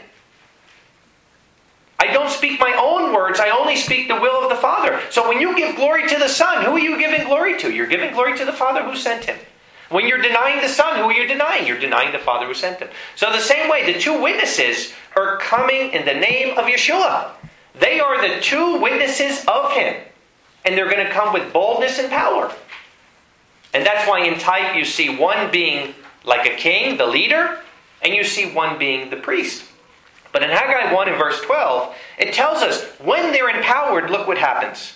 I don't speak my own words, I only speak the will of the Father. So when you give glory to the Son, who are you giving glory to? You're giving glory to the Father who sent him. When you're denying the Son, who are you denying? You're denying the Father who sent him. So the same way, the two witnesses are coming in the name of Yeshua. They are the two witnesses of him. And they're going to come with boldness and power. And that's why in type you see one being like a king, the leader, and you see one being the priest. But in Haggai one and verse twelve, it tells us when they're empowered, look what happens.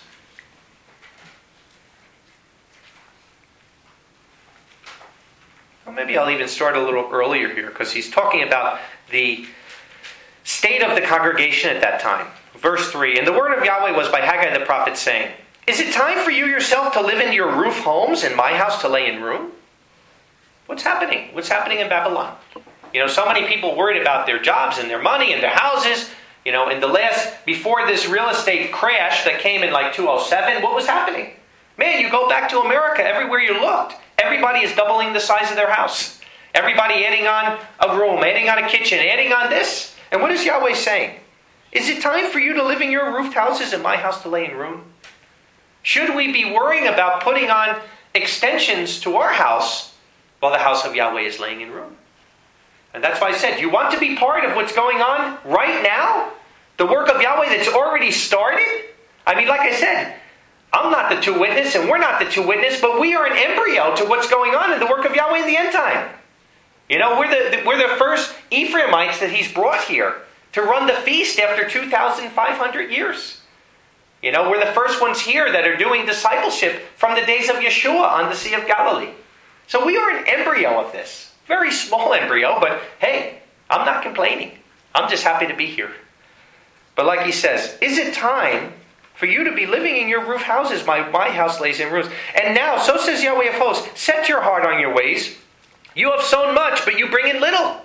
Well, maybe I'll even start a little earlier here, because he's talking about the state of the congregation at that time. Verse three, and the word of Yahweh was by Haggai the prophet, saying, is it time for you yourself to live in your roof homes and my house to lay in room? What's happening? What's happening in Babylon? You know, so many people worried about their jobs and their money and their houses. You know, in the last, before this real estate crash that came in like two thousand seven, what was happening? Man, you go back to America, everywhere you looked, everybody is doubling the size of their house. Everybody adding on a room, adding on a kitchen, adding on this. And what is Yahweh saying? Is it time for you to live in your roofed houses and my house to lay in room? Should we be worrying about putting on extensions to our house while the house of Yahweh is laying in room? And that's why I said, you want to be part of what's going on right now? The work of Yahweh that's already started? I mean, like I said, I'm not the two witness and we're not the two witness, but we are an embryo to what's going on in the work of Yahweh in the end time. You know, we're the, we're the first Ephraimites that he's brought here to run the feast after two thousand five hundred years. You know, we're the first ones here that are doing discipleship from the days of Yeshua on the Sea of Galilee. So we are an embryo of this. Very small embryo, but hey, I'm not complaining. I'm just happy to be here. But like he says, is it time for you to be living in your roof houses? My, my house lays in roofs. And now, so says Yahweh of hosts, set your heart on your ways. You have sown much, but you bring in little.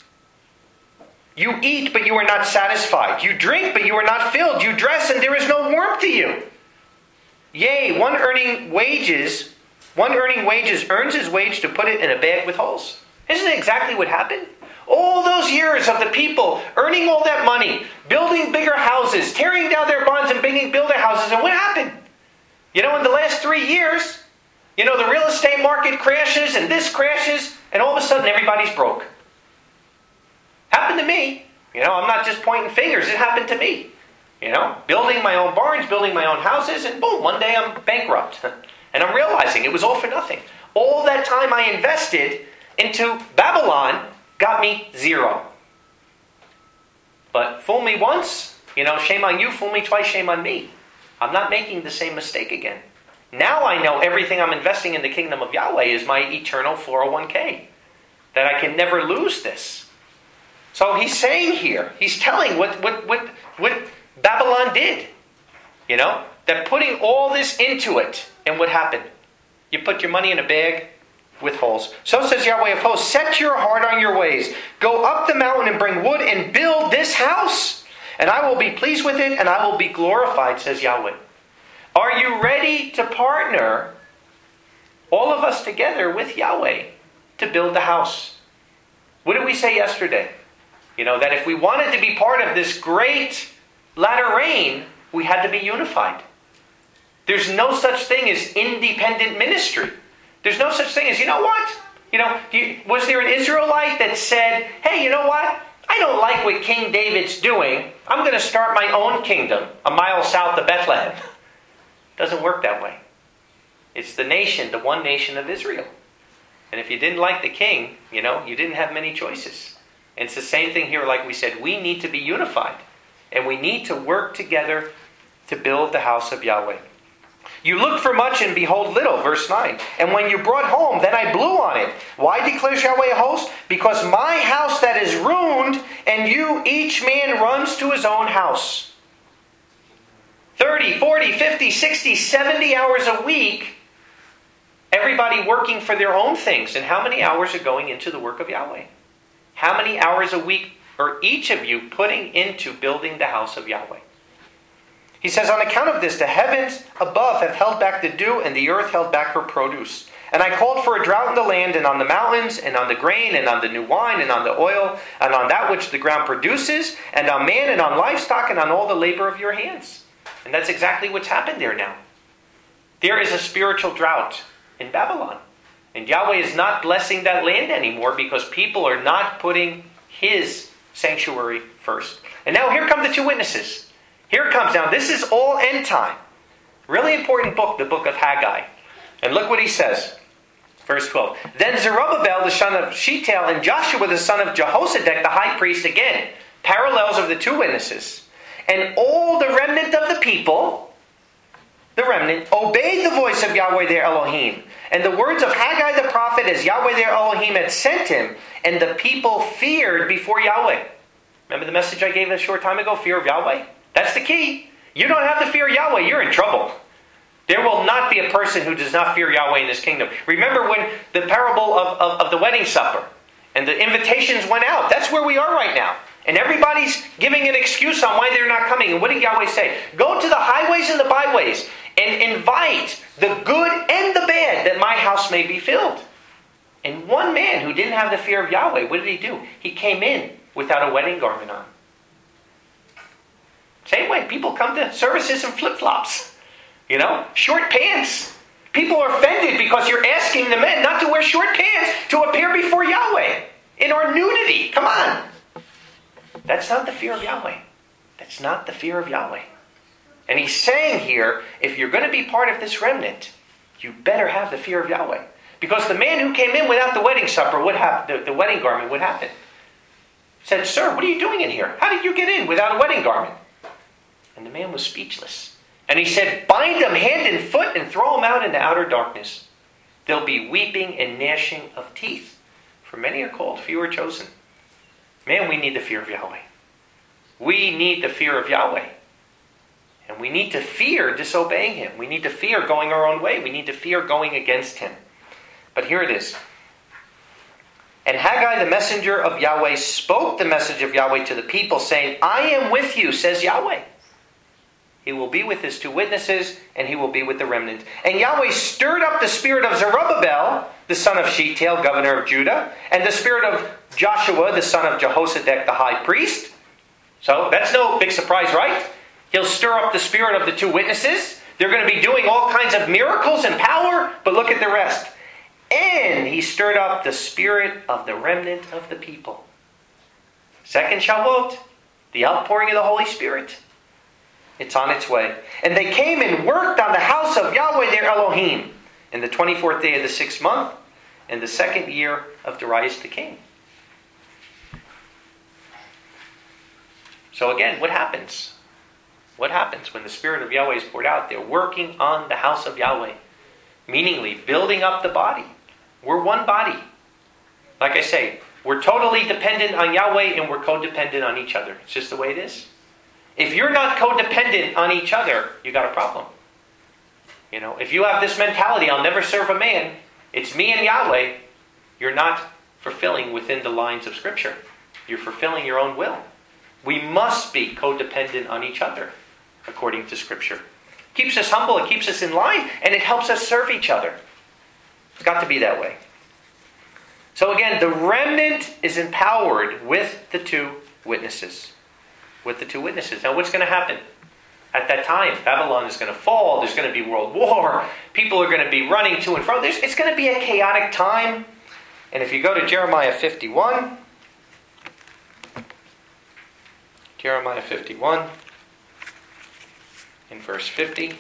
You eat, but you are not satisfied. You drink, but you are not filled. You dress, and there is no warmth to you. Yea, one earning wages, one earning wages earns his wage to put it in a bag with holes. Isn't it exactly what happened? All those years of the people earning all that money, building bigger houses, tearing down their barns and building builder houses, and what happened? You know, in the last three years, you know, the real estate market crashes, and this crashes, and all of a sudden everybody's broke. Happened to me. You know, I'm not just pointing fingers. It happened to me. You know, building my own barns, building my own houses, and boom, one day I'm bankrupt. And I'm realizing it was all for nothing. All that time I invested into Babylon got me zero. But fool me once, you know, shame on you. Fool me twice, shame on me. I'm not making the same mistake again. Now I know everything I'm investing in the kingdom of Yahweh is my eternal four oh one k. That I can never lose this. So he's saying here, he's telling what, what, what, what Babylon did. You know, that putting all this into it, and what happened? You put your money in a bag with holes. So says Yahweh of hosts, set your heart on your ways. Go up the mountain and bring wood and build this house. And I will be pleased with it and I will be glorified, says Yahweh. Are you ready to partner, all of us together with Yahweh, to build the house? What did we say yesterday? You know, that if we wanted to be part of this great latter rain, we had to be unified. There's no such thing as independent ministry. There's no such thing as, you know what? You know, you, was there an Israelite that said, hey, you know what? I don't like what King David's doing. I'm going to start my own kingdom a mile south of Bethlehem. Doesn't work that way. It's the nation, the one nation of Israel. And if you didn't like the king, you know, you didn't have many choices. And it's the same thing here, like we said. We need to be unified. And we need to work together to build the house of Yahweh. You looked for much and behold little, verse nine. And when you brought home, then I blew on it. Why declares Yahweh of hosts? Because my house that is ruined, and you, each man runs to his own house. thirty, forty, fifty, sixty, seventy hours a week. Everybody working for their own things. And how many hours are going into the work of Yahweh? How many hours a week are each of you putting into building the house of Yahweh? He says, on account of this, the heavens above have held back the dew, and the earth held back her produce. And I called for a drought in the land, and on the mountains, and on the grain, and on the new wine, and on the oil, and on that which the ground produces, and on man, and on livestock, and on all the labor of your hands. And that's exactly what's happened there now. There is a spiritual drought in Babylon. And Yahweh is not blessing that land anymore because people are not putting His sanctuary first. And now here come the two witnesses. Here it comes. Now this is all end time. Really important book, the book of Haggai. And look what he says. Verse twelve. Then Zerubbabel, the son of Shealtiel, and Joshua, the son of Jehozadak, the high priest, again, parallels of the two witnesses. And all the remnant of the people, the remnant, obeyed the voice of Yahweh their Elohim. And the words of Haggai the prophet as Yahweh their Elohim had sent him. And the people feared before Yahweh. Remember the message I gave a short time ago? Fear of Yahweh? That's the key. You don't have to fear Yahweh. You're in trouble. There will not be a person who does not fear Yahweh in this kingdom. Remember when the parable of, of, of the wedding supper and the invitations went out. That's where we are right now. And everybody's giving an excuse on why they're not coming. And what did Yahweh say? Go to the highways and the byways and invite the good and the bad that my house may be filled. And one man who didn't have the fear of Yahweh, what did he do? He came in without a wedding garment on. Same way, people come to services in flip-flops. You know, short pants. People are offended because you're asking the men not to wear short pants to appear before Yahweh in our nudity. Come on. That's not the fear of Yahweh. That's not the fear of Yahweh. And he's saying here, if you're going to be part of this remnant, you better have the fear of Yahweh. Because the man who came in without the wedding supper, what happened? The, the wedding garment, what happened? Said, sir, what are you doing in here? How did you get in without a wedding garment? And the man was speechless. And he said, bind them hand and foot and throw them out into outer darkness. There'll be weeping and gnashing of teeth. For many are called, few are chosen. Man, we need the fear of Yahweh. We need the fear of Yahweh. And we need to fear disobeying Him. We need to fear going our own way. We need to fear going against Him. But here it is. And Haggai, the messenger of Yahweh, spoke the message of Yahweh to the people, saying, I am with you, says Yahweh. He will be with his two witnesses, and he will be with the remnant. And Yahweh stirred up the spirit of Zerubbabel, the son of Shealtiel, governor of Judah, and the spirit of Joshua, the son of Jehozadak, the high priest. So that's no big surprise, right? He'll stir up the spirit of the two witnesses. They're going to be doing all kinds of miracles and power, but look at the rest. And he stirred up the spirit of the remnant of the people. Second Shavuot, the outpouring of the Holy Spirit. It's on its way. And they came and worked on the house of Yahweh their Elohim in the twenty-fourth day of the sixth month, in the second year of Darius the king. So again, what happens? What happens when the Spirit of Yahweh is poured out? They're working on the house of Yahweh. Meaningly, building up the body. We're one body. Like I say, we're totally dependent on Yahweh and we're codependent on each other. It's just the way it is. If you're not codependent on each other, you got a problem. You know, if you have this mentality, I'll never serve a man, it's me and Yahweh, you're not fulfilling within the lines of Scripture. You're fulfilling your own will. We must be codependent on each other, according to Scripture. It keeps us humble, it keeps us in line, and it helps us serve each other. It's got to be that way. So again, the remnant is empowered with the two witnesses. With the two witnesses. Now what's going to happen? At that time, Babylon is going to fall. There's going to be world war. People are going to be running to and fro. There's, it's going to be a chaotic time. And if you go to Jeremiah fifty-one, Jeremiah fifty-one, in verse fifty.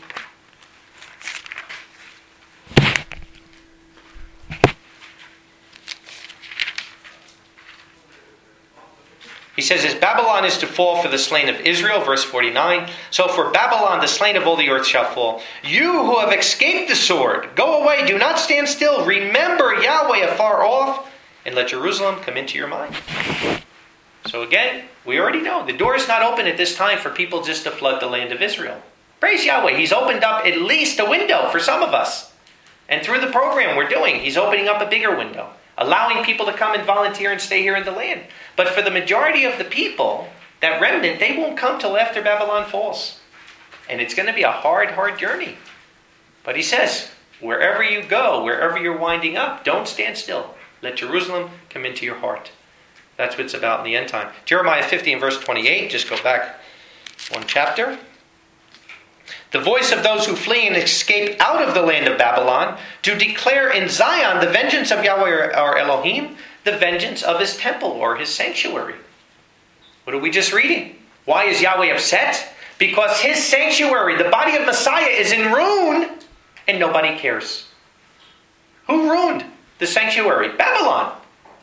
He says, as Babylon is to fall for the slain of Israel, verse forty-nine, so for Babylon the slain of all the earth shall fall. You who have escaped the sword, go away, do not stand still. Remember Yahweh afar off, and let Jerusalem come into your mind. So again, we already know the door is not open at this time for people just to flood the land of Israel. Praise Yahweh, He's opened up at least a window for some of us. And through the program we're doing, He's opening up a bigger window, allowing people to come and volunteer and stay here in the land. But for the majority of the people, that remnant, they won't come till after Babylon falls. And it's going to be a hard, hard journey. But He says, wherever you go, wherever you're winding up, don't stand still. Let Jerusalem come into your heart. That's what it's about in the end time. Jeremiah fifty and verse twenty-eight, just go back one chapter. The voice of those who flee and escape out of the land of Babylon, to declare in Zion the vengeance of Yahweh our Elohim, the vengeance of His temple or His sanctuary. What are we just reading? Why is Yahweh upset? Because His sanctuary, the body of Messiah, is in ruin and nobody cares. Who ruined the sanctuary? Babylon.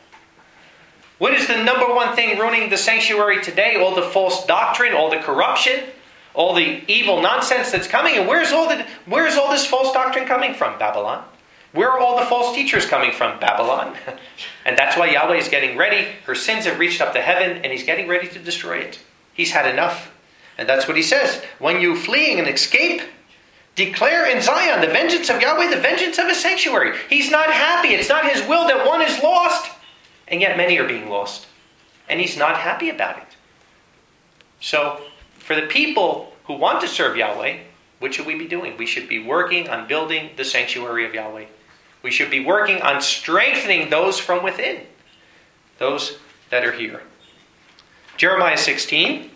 What is the number one thing ruining the sanctuary today? All the false doctrine, all the corruption, all the evil nonsense that's coming. And where's all the where's all this false doctrine coming from? Babylon. Where are all the false teachers coming from? Babylon. And that's why Yahweh is getting ready. Her sins have reached up to heaven, and He's getting ready to destroy it. He's had enough. And that's what He says. When you fleeing and escape, declare in Zion the vengeance of Yahweh, the vengeance of His sanctuary. He's not happy. It's not His will that one is lost. And yet many are being lost. And He's not happy about it. So, for the people who want to serve Yahweh, what should we be doing? We should be working on building the sanctuary of Yahweh. We should be working on strengthening those from within. Those that are here. Jeremiah sixteen.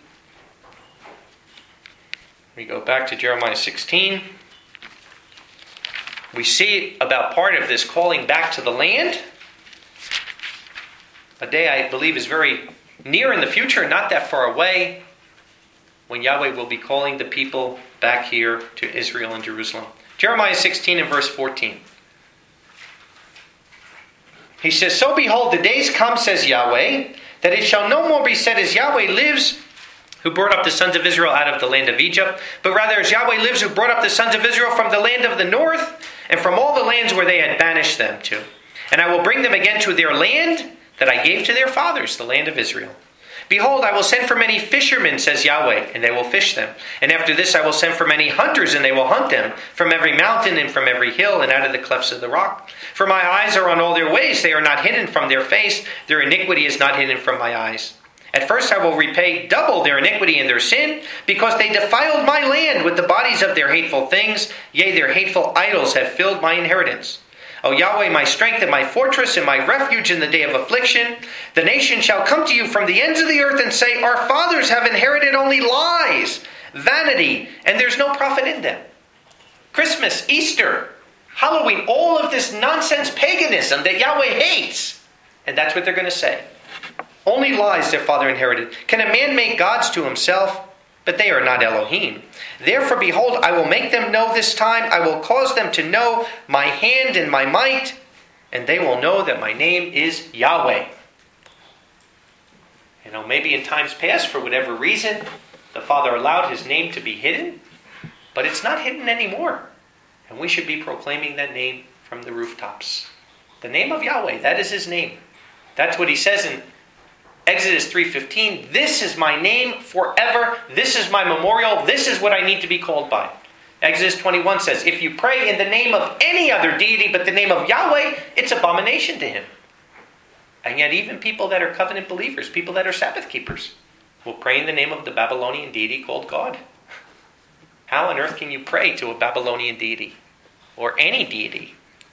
We go back to Jeremiah sixteen. We see about part of this calling back to the land. A day I believe is very near in the future, not that far away, when Yahweh will be calling the people back here to Israel and Jerusalem. Jeremiah sixteen and verse fourteen. He says, so behold, the days come, says Yahweh, that it shall no more be said as Yahweh lives, who brought up the sons of Israel out of the land of Egypt, but rather as Yahweh lives, who brought up the sons of Israel from the land of the north, and from all the lands where they had banished them to. And I will bring them again to their land that I gave to their fathers, the land of Israel. Behold, I will send for many fishermen, says Yahweh, and they will fish them. And after this I will send for many hunters, and they will hunt them, from every mountain and from every hill and out of the clefts of the rock. For my eyes are on all their ways, they are not hidden from their face, their iniquity is not hidden from my eyes. At first I will repay double their iniquity and their sin, because they defiled my land with the bodies of their hateful things, yea, their hateful idols have filled my inheritance. O Yahweh, my strength and my fortress and my refuge in the day of affliction, the nation shall come to you from the ends of the earth and say, our fathers have inherited only lies, vanity, and there's no profit in them. Christmas, Easter, Halloween, all of this nonsense paganism that Yahweh hates. And that's what they're going to say. Only lies their father inherited. Can a man make gods to himself? But they are not Elohim. Therefore, behold, I will make them know this time. I will cause them to know my hand and my might, and they will know that my name is Yahweh. You know, maybe in times past, for whatever reason, the Father allowed His name to be hidden, but it's not hidden anymore. And we should be proclaiming that name from the rooftops. The name of Yahweh, that is His name. That's what He says in Exodus three fifteen, this is my name forever. This is my memorial. This is what I need to be called by. Exodus twenty-one says, if you pray in the name of any other deity but the name of Yahweh, it's abomination to Him. And yet even people that are covenant believers, people that are Sabbath keepers, will pray in the name of the Babylonian deity called God. How on earth can you pray to a Babylonian deity? Or any deity?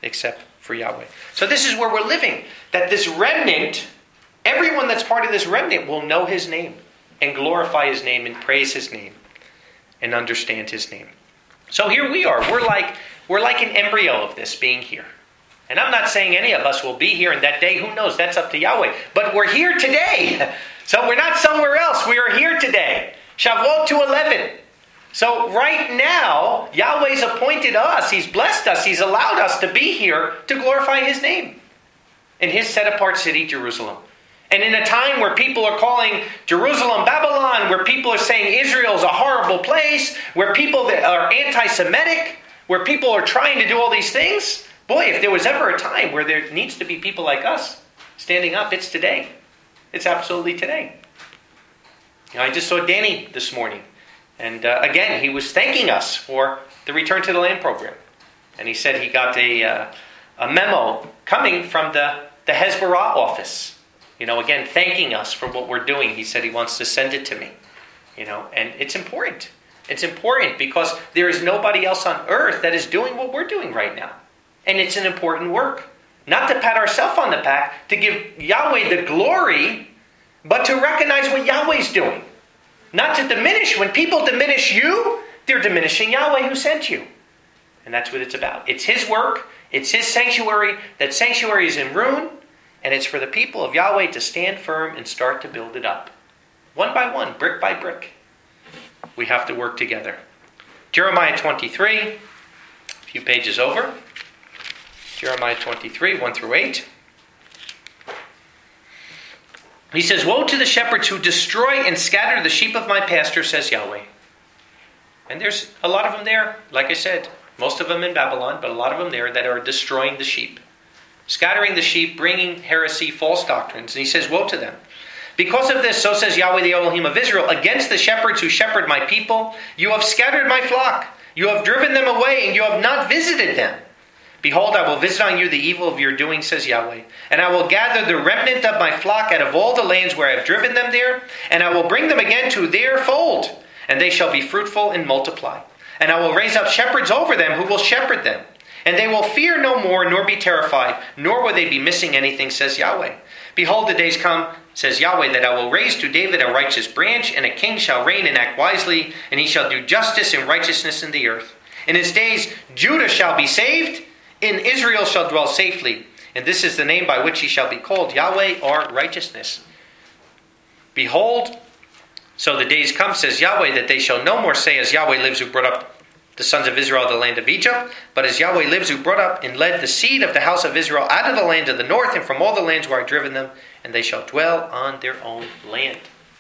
except for Yahweh. So this is where we're living. That this remnant, everyone that's part of this remnant will know his name and glorify his name and praise his name and understand his name. So here we are. We're like, we're like an embryo of this being here. And I'm not saying any of us will be here in that day. Who knows? That's up to Yahweh. But we're here today. So we're not somewhere else. We are here today. Shavuot two eleven. So right now, Yahweh's appointed us. He's blessed us. He's allowed us to be here to glorify his name in his set-apart city, Jerusalem. And in a time where people are calling Jerusalem Babylon, where people are saying Israel's a horrible place, where people that are anti-Semitic, where people are trying to do all these things, boy, if there was ever a time where there needs to be people like us standing up, it's today. It's absolutely today. You know, I just saw Danny this morning. And uh, again, he was thanking us for the Return to the Land program. And he said he got a, uh, a memo coming from the, the Hezbollah office. You know, again, thanking us for what we're doing. He said he wants to send it to me. You know, and it's important. It's important because there is nobody else on earth that is doing what we're doing right now. And it's an important work. Not to pat ourselves on the back, to give Yahweh the glory, but to recognize what Yahweh's doing. Not to diminish. When people diminish you, they're diminishing Yahweh who sent you. And that's what it's about. It's his work. It's his sanctuary. That sanctuary is in ruin. And it's for the people of Yahweh to stand firm and start to build it up. One by one, brick by brick. We have to work together. Jeremiah twenty-three, a few pages over. Jeremiah twenty-three, one through eight. He says, "Woe to the shepherds who destroy and scatter the sheep of my pasture, says Yahweh." And there's a lot of them there, like I said. Most of them in Babylon, but a lot of them there that are destroying the sheep. Scattering the sheep, bringing heresy, false doctrines. And he says, woe to them. "Because of this, so says Yahweh the Elohim of Israel, against the shepherds who shepherd my people, you have scattered my flock. You have driven them away, and you have not visited them. Behold, I will visit on you the evil of your doing, says Yahweh. And I will gather the remnant of my flock out of all the lands where I have driven them there, and I will bring them again to their fold, and they shall be fruitful and multiply. And I will raise up shepherds over them who will shepherd them. And they will fear no more, nor be terrified, nor will they be missing anything, says Yahweh. Behold, the days come, says Yahweh, that I will raise to David a righteous branch, and a king shall reign and act wisely, and he shall do justice and righteousness in the earth. In his days Judah shall be saved, in Israel shall dwell safely, and this is the name by which he shall be called, Yahweh, our righteousness. Behold, so the days come, says Yahweh, that they shall no more say, as Yahweh lives who brought up the sons of Israel out of the land of Egypt, but as Yahweh lives who brought up and led the seed of the house of Israel out of the land of the north and from all the lands where I have driven them, and they shall dwell on their own land.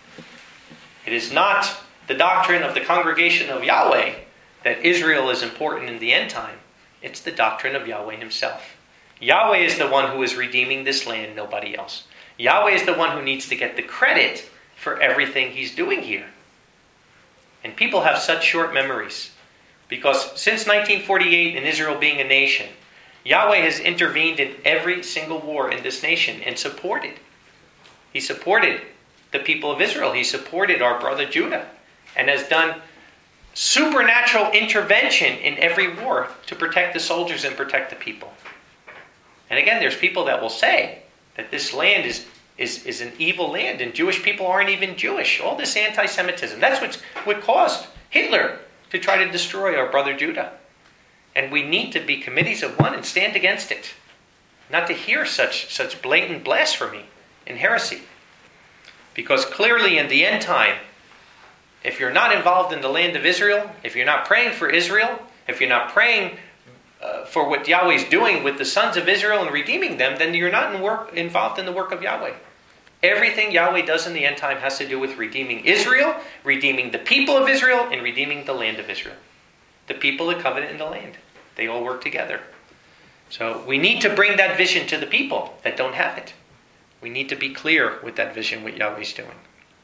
It is not the doctrine of the congregation of Yahweh that Israel is important in the end time. It's the doctrine of Yahweh himself. Yahweh is the one who is redeeming this land, nobody else. Yahweh is the one who needs to get the credit for everything he's doing here. And people have such short memories. Because since nineteen forty-eight, and Israel being a nation, Yahweh has intervened in every single war in this nation and supported. He supported the people of Israel. He supported our brother Judah and has done supernatural intervention in every war to protect the soldiers and protect the people. And again, there's people that will say that this land is, is, is an evil land and Jewish people aren't even Jewish. All this anti-Semitism. That's what's, what caused Hitler to try to destroy our brother Judah. And we need to be committees of one and stand against it. Not to hear such, such blatant blasphemy and heresy. Because clearly in the end time, if you're not involved in the land of Israel, if you're not praying for Israel, if you're not praying uh, for what Yahweh's doing with the sons of Israel and redeeming them, then you're not in work, involved in the work of Yahweh. Everything Yahweh does in the end time has to do with redeeming Israel, redeeming the people of Israel, and redeeming the land of Israel. The people, the covenant, and the land. They all work together. So we need to bring that vision to the people that don't have it. We need to be clear with that vision, what Yahweh's doing.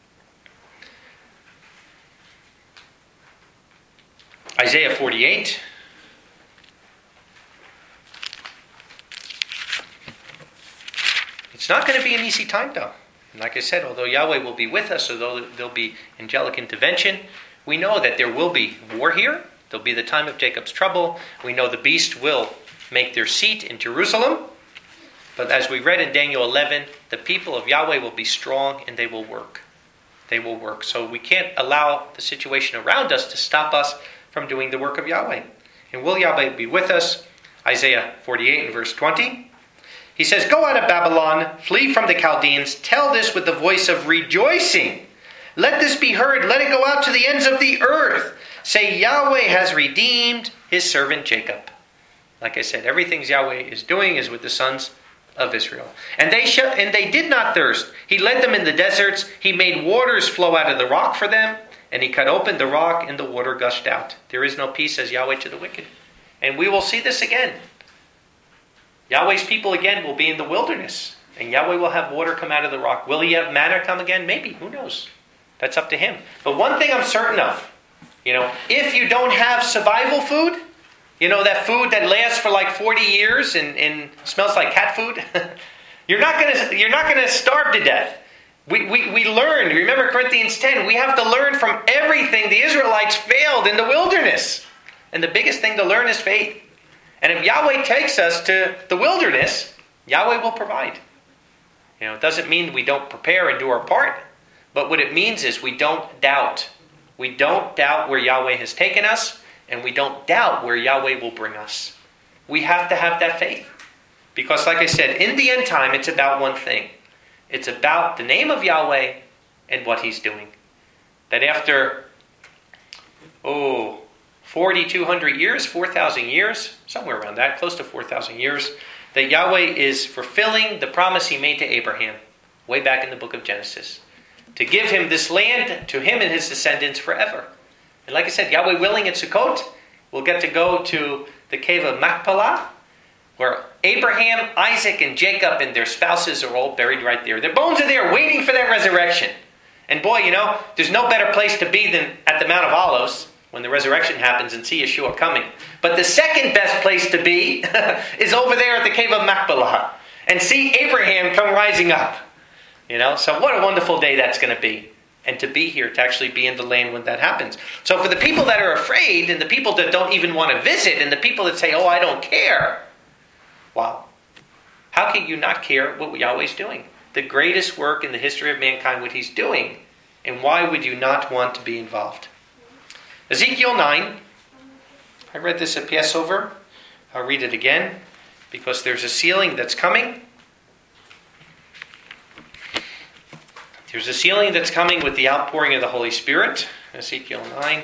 Isaiah forty-eight. It's not going to be an easy time, though. And like I said, although Yahweh will be with us, although there'll be angelic intervention, we know that there will be war here. There'll be the time of Jacob's trouble. We know the beast will make their seat in Jerusalem. But as we read in Daniel eleven, the people of Yahweh will be strong and they will work. They will work. So we can't allow the situation around us to stop us from doing the work of Yahweh. And will Yahweh be with us? Isaiah forty-eight and verse twenty. He says, "Go out of Babylon, flee from the Chaldeans, tell this with the voice of rejoicing. Let this be heard, let it go out to the ends of the earth. Say, Yahweh has redeemed his servant Jacob." Like I said, everything Yahweh is doing is with the sons of Israel. And they sh- and they did not thirst. He led them in the deserts. He made waters flow out of the rock for them. And he cut open the rock and the water gushed out. There is no peace, says Yahweh, to the wicked. And we will see this again. Yahweh's people again will be in the wilderness. And Yahweh will have water come out of the rock. Will he have manna come again? Maybe. Who knows? That's up to him. But one thing I'm certain of, you know, if you don't have survival food, you know, that food that lasts for like forty years and, and smells like cat food, you're not gonna you're not gonna starve to death. We, we we learned, remember Corinthians ten, we have to learn from everything the Israelites failed in the wilderness. And the biggest thing to learn is faith. And if Yahweh takes us to the wilderness, Yahweh will provide. You know, it doesn't mean we don't prepare and do our part. But what it means is we don't doubt. We don't doubt where Yahweh has taken us. And we don't doubt where Yahweh will bring us. We have to have that faith. Because like I said, in the end time, it's about one thing. It's about the name of Yahweh and what he's doing. That after, oh, forty-two hundred years, four thousand years, somewhere around that, close to four thousand years, that Yahweh is fulfilling the promise he made to Abraham, way back in the book of Genesis. To give him this land, to him and his descendants forever. And like I said, Yahweh willing at Sukkot, we'll get to go to the cave of Machpelah, where Abraham, Isaac, and Jacob and their spouses are all buried right there. Their bones are there waiting for that resurrection. And boy, you know, there's no better place to be than at the Mount of Olives when the resurrection happens and see Yeshua coming. But the second best place to be is over there at the cave of Machpelah and see Abraham come rising up. You know, so what a wonderful day that's going to be. And to be here, to actually be in the land when that happens. So for the people that are afraid, and the people that don't even want to visit, and the people that say, oh, I don't care. Wow. How can you not care what Yahweh's doing? The greatest work in the history of mankind, what he's doing. And why would you not want to be involved? Ezekiel nine. I read this at Passover. I'll read it again. Because there's a sealing that's coming. There's a sealing that's coming with the outpouring of the Holy Spirit. Ezekiel nine.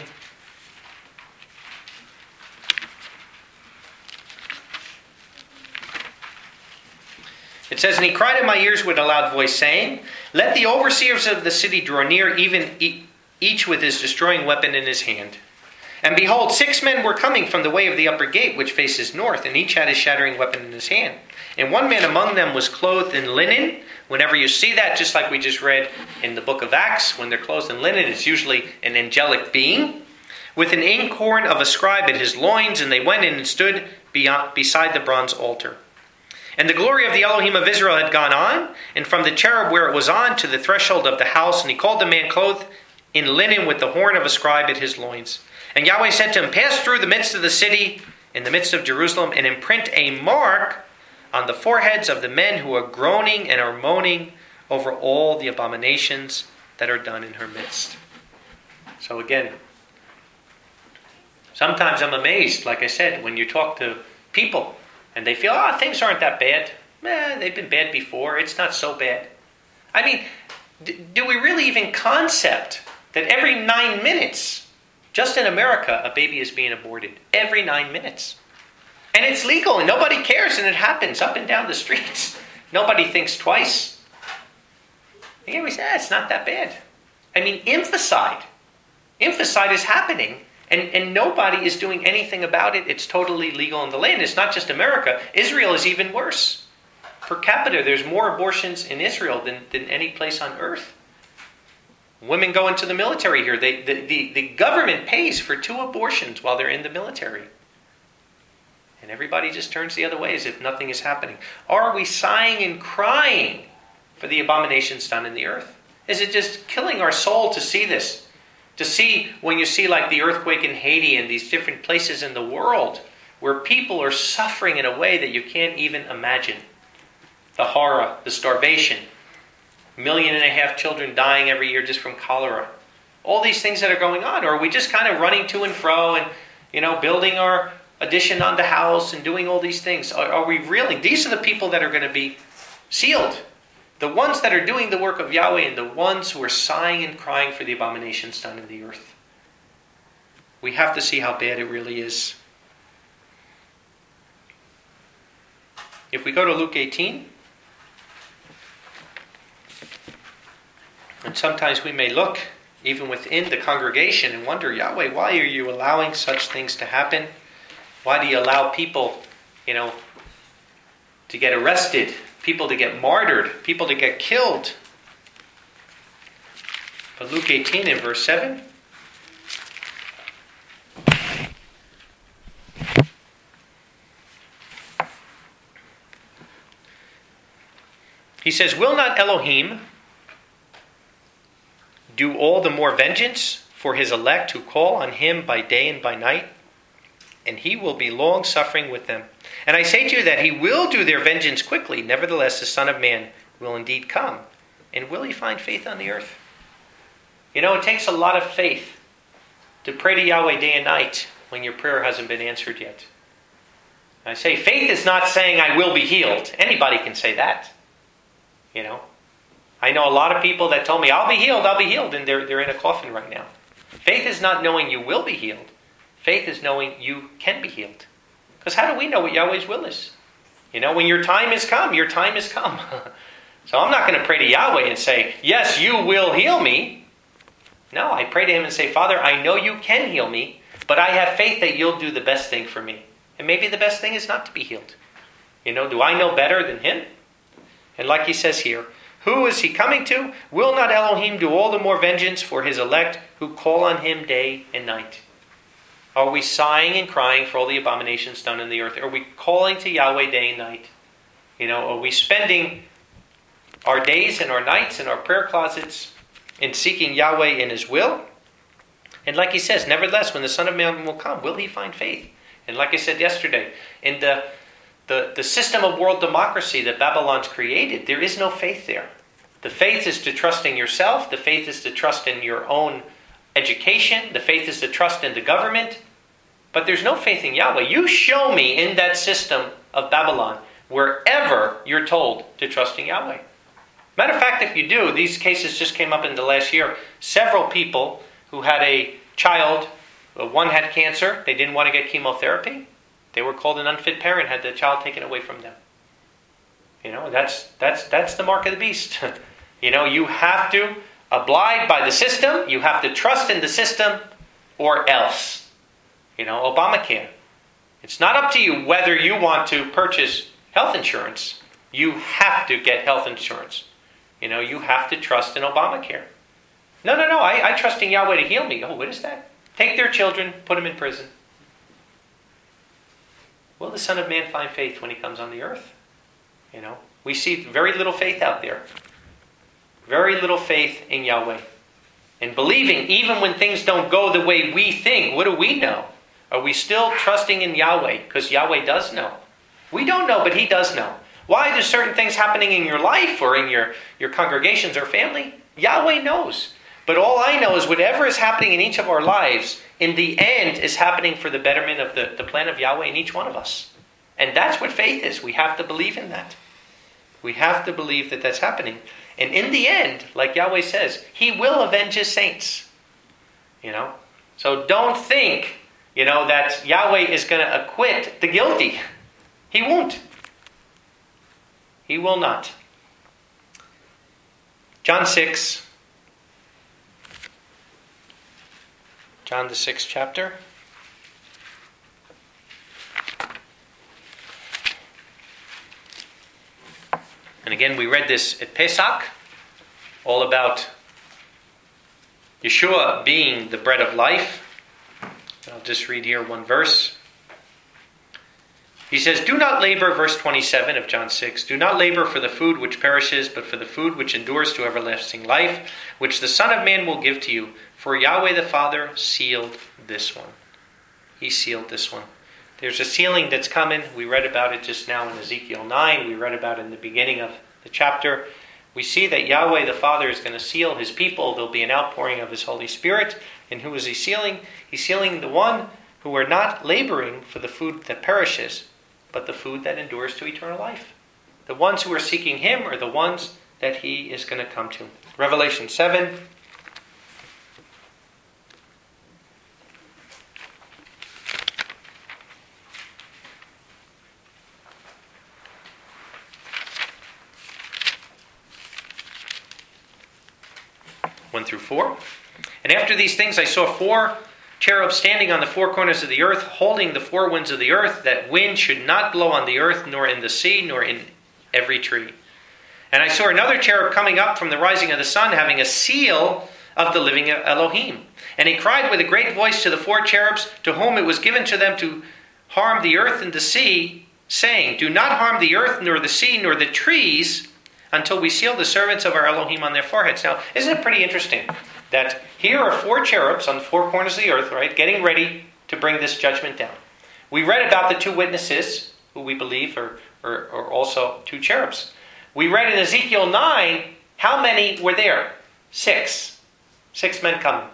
It says, "And he cried in my ears with a loud voice, saying, Let the overseers of the city draw near, even each with his destroying weapon in his hand. And behold, six men were coming from the way of the upper gate, which faces north, and each had his shattering weapon in his hand. And one man among them was clothed in linen." Whenever you see that, just like we just read in the book of Acts, when they're clothed in linen, it's usually an angelic being. "With an inkhorn of a scribe at his loins, and they went in and stood beyond, beside the bronze altar. And the glory of the Elohim of Israel had gone on, and from the cherub where it was on to the threshold of the house, and he called the man clothed in linen with the horn of a scribe at his loins. And Yahweh said to him, Pass through the midst of the city, in the midst of Jerusalem, and imprint a mark on the foreheads of the men who are groaning and are moaning over all the abominations that are done in her midst." So again, sometimes I'm amazed, like I said, when you talk to people and they feel, oh, things aren't that bad. Eh, they've been bad before. It's not so bad. I mean, d- do we really even concept that every nine minutes, just in America, a baby is being aborted? Every nine minutes. And it's legal and nobody cares, and it happens up and down the streets. Nobody thinks twice. And here we say, ah, it's not that bad. I mean, infanticide. Infanticide is happening, and, and nobody is doing anything about it. It's totally legal in the land. It's not just America. Israel is even worse. Per capita, there's more abortions in Israel than, than any place on earth. Women go into the military here. They, the, the, the government pays for two abortions while they're in the military. And everybody just turns the other way as if nothing is happening. Are we sighing and crying for the abominations done in the earth? Is it just killing our soul to see this? To see, when you see like the earthquake in Haiti and these different places in the world where people are suffering in a way that you can't even imagine. The horror, the starvation, million and a half children dying every year just from cholera. All these things that are going on. Or are we just kind of running to and fro and, you know, building our addition on the house and doing all these things? Are, are we really? These are the people that are going to be sealed. The ones that are doing the work of Yahweh and the ones who are sighing and crying for the abominations done in the earth. We have to see how bad it really is. If we go to Luke eighteen, and sometimes we may look even within the congregation and wonder, Yahweh, why are you allowing such things to happen? Why do you allow people, you know, to get arrested, people to get martyred, people to get killed? But Luke eighteen in verse seven. He says, will not Elohim do all the more vengeance for his elect who call on him by day and by night? And he will be long suffering with them. And I say to you that he will do their vengeance quickly. Nevertheless, the Son of Man will indeed come. And will he find faith on the earth? You know, it takes a lot of faith to pray to Yahweh day and night when your prayer hasn't been answered yet. I say faith is not saying I will be healed. Anybody can say that. You know, I know a lot of people that told me, I'll be healed, I'll be healed, and they're, they're in a coffin right now. Faith is not knowing you will be healed. Faith is knowing you can be healed. Because how do we know what Yahweh's will is? You know, when your time has come, your time has come. So I'm not going to pray to Yahweh and say, yes, you will heal me. No, I pray to him and say, Father, I know you can heal me, but I have faith that you'll do the best thing for me. And maybe the best thing is not to be healed. You know, do I know better than him? And like he says here, who is he coming to? Will not Elohim do all the more vengeance for his elect who call on him day and night? Are we sighing and crying for all the abominations done in the earth? Are we calling to Yahweh day and night? You know, are we spending our days and our nights in our prayer closets in seeking Yahweh in his will? And like he says, nevertheless, when the Son of Man will come, will he find faith? And like I said yesterday, in the The, the system of world democracy that Babylon's created, there is no faith there. The faith is to trust in yourself. The faith is to trust in your own education. The faith is to trust in the government. But there's no faith in Yahweh. You show me in that system of Babylon wherever you're told to trust in Yahweh. Matter of fact, if you do, these cases just came up in the last year. Several people who had a child, one had cancer, they didn't want to get chemotherapy. They were called an unfit parent, had the child taken away from them. You know, that's that's that's the mark of the beast. You know, you have to abide by the system, you have to trust in the system, or else. You know, Obamacare. It's not up to you whether you want to purchase health insurance. You have to get health insurance. You know, you have to trust in Obamacare. No, no, no, I, I trust in Yahweh to heal me. Oh, what is that? Take their children, put them in prison. Will the Son of Man find faith when he comes on the earth? You know, we see very little faith out there. Very little faith in Yahweh. And believing even when things don't go the way we think. What do we know? Are we still trusting in Yahweh? Because Yahweh does know. We don't know, but he does know. Why are there certain things happening in your life or in your, your congregations or family? Yahweh knows. But all I know is whatever is happening in each of our lives, in the end, is happening for the betterment of the, the plan of Yahweh in each one of us. And that's what faith is. We have to believe in that. We have to believe that that's happening. And in the end, like Yahweh says, he will avenge his saints. You know? So don't think, you know, that Yahweh is going to acquit the guilty. He won't. He will not. John six. John the sixth chapter. And again, we read this at Pesach, all about Yeshua being the bread of life. I'll just read here one verse. He says, do not labor, verse twenty-seven of John six, do not labor for the food which perishes, but for the food which endures to everlasting life, which the Son of Man will give to you. For Yahweh the Father sealed this one. He sealed this one. There's a sealing that's coming. We read about it just now in Ezekiel nine. We read about it in the beginning of the chapter. We see that Yahweh the Father is going to seal his people. There'll be an outpouring of his Holy Spirit. And who is he sealing? He's sealing the one who are not laboring for the food that perishes, but the food that endures to eternal life. The ones who are seeking him are the ones that he is going to come to. Revelation seven. one through four. And after these things I saw four cherubs standing on the four corners of the earth, holding the four winds of the earth, that wind should not blow on the earth, nor in the sea, nor in every tree. And I saw another cherub coming up from the rising of the sun, having a seal of the living Elohim. And he cried with a great voice to the four cherubs, to whom it was given to them to harm the earth and the sea, saying, do not harm the earth, nor the sea, nor the trees, until we seal the servants of our Elohim on their foreheads. Now, isn't it pretty interesting that here are four cherubs on the four corners of the earth, right, getting ready to bring this judgment down. We read about the two witnesses, who we believe are, are, are also two cherubs. We read in Ezekiel nine, how many were there? Six. Six men coming.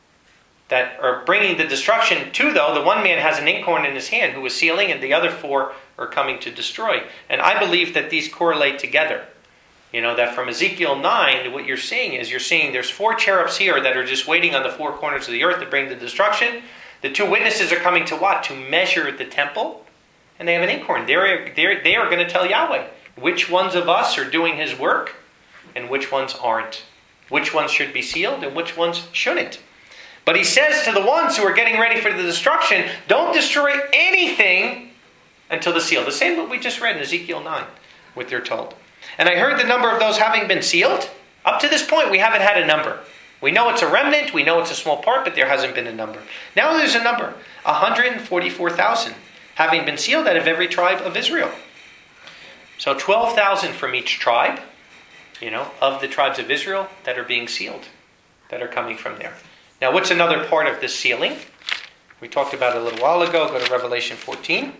That are bringing the destruction to, though, the one man has an inkhorn in his hand who is sealing, and the other four are coming to destroy. And I believe that these correlate together. You know, that from Ezekiel nine, what you're seeing is you're seeing there's four cherubs here that are just waiting on the four corners of the earth to bring the destruction. The two witnesses are coming to what? To measure the temple. And they have an inkhorn. They're, they're, they are going to tell Yahweh which ones of us are doing his work and which ones aren't. Which ones should be sealed and which ones shouldn't. But he says to the ones who are getting ready for the destruction, don't destroy anything until the seal. The same what we just read in Ezekiel nine, what they're told. And I heard the number of those having been sealed. Up to this point, we haven't had a number. We know it's a remnant. We know it's a small part, but there hasn't been a number. Now there's a number. one hundred forty-four thousand having been sealed out of every tribe of Israel. So twelve thousand from each tribe, you know, of the tribes of Israel that are being sealed, that are coming from there. Now what's another part of this sealing? We talked about it a little while ago. Go to Revelation fourteen.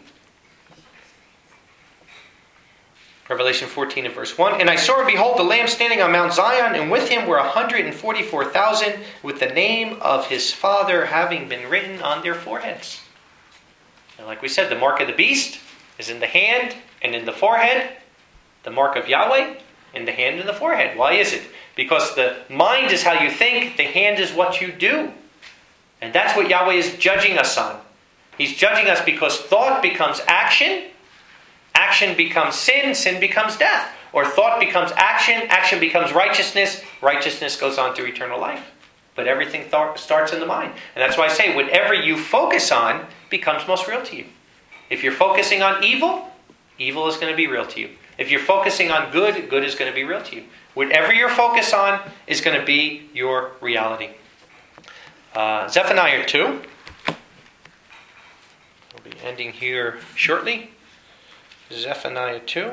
Revelation fourteen and verse one. And I saw, and behold, the Lamb standing on Mount Zion, and with him were one hundred forty-four thousand, with the name of his Father having been written on their foreheads. And like we said, the mark of the beast is in the hand and in the forehead. The mark of Yahweh in the hand and the forehead. Why is it? Because the mind is how you think, the hand is what you do. And that's what Yahweh is judging us on. He's judging us because thought becomes action. Action becomes sin, sin becomes death. Or thought becomes action, action becomes righteousness, righteousness goes on to eternal life. But everything th- starts in the mind. And that's why I say, whatever you focus on becomes most real to you. If you're focusing on evil, evil is going to be real to you. If you're focusing on good, good is going to be real to you. Whatever you're focused on is going to be your reality. Uh, Zephaniah two. We'll be ending here shortly. Zephaniah two.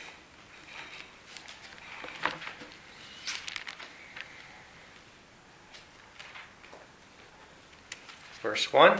Verse one.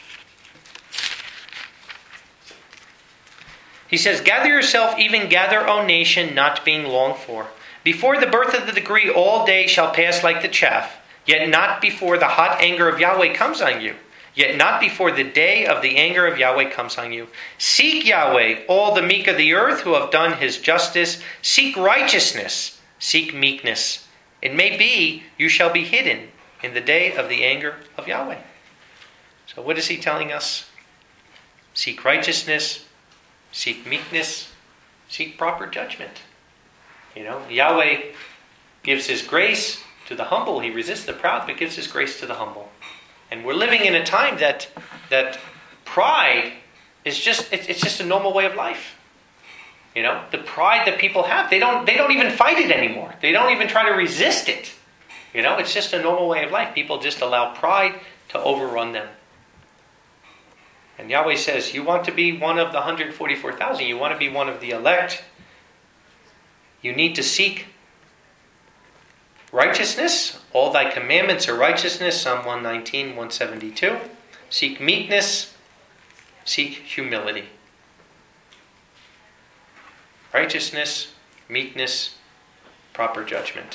He says, gather yourself, even gather, O nation, not being longed for. Before the birth of the degree, all days shall pass like the chaff, yet not before the hot anger of Yahweh comes on you. Yet not before the day of the anger of Yahweh comes on you. Seek Yahweh, all the meek of the earth who have done his justice. Seek righteousness. Seek meekness. It may be you shall be hidden in the day of the anger of Yahweh. So what is he telling us? Seek righteousness. Seek meekness. Seek proper judgment. You know, Yahweh gives his grace to the humble. He resists the proud, but gives his grace to the humble. And we're living in a time that that pride is just it's, it's just a normal way of life. You know, the pride that people have, they don't they don't even fight it anymore. They don't even try to resist it. You know, it's just a normal way of life. People just allow pride to overrun them. And Yahweh says, you want to be one of the one hundred forty-four thousand, you want to be one of the elect, you need to seek righteousness. All thy commandments are righteousness. Psalm one nineteen, one seventy-two. Seek meekness. seek humility. Righteousness, meekness, proper judgment.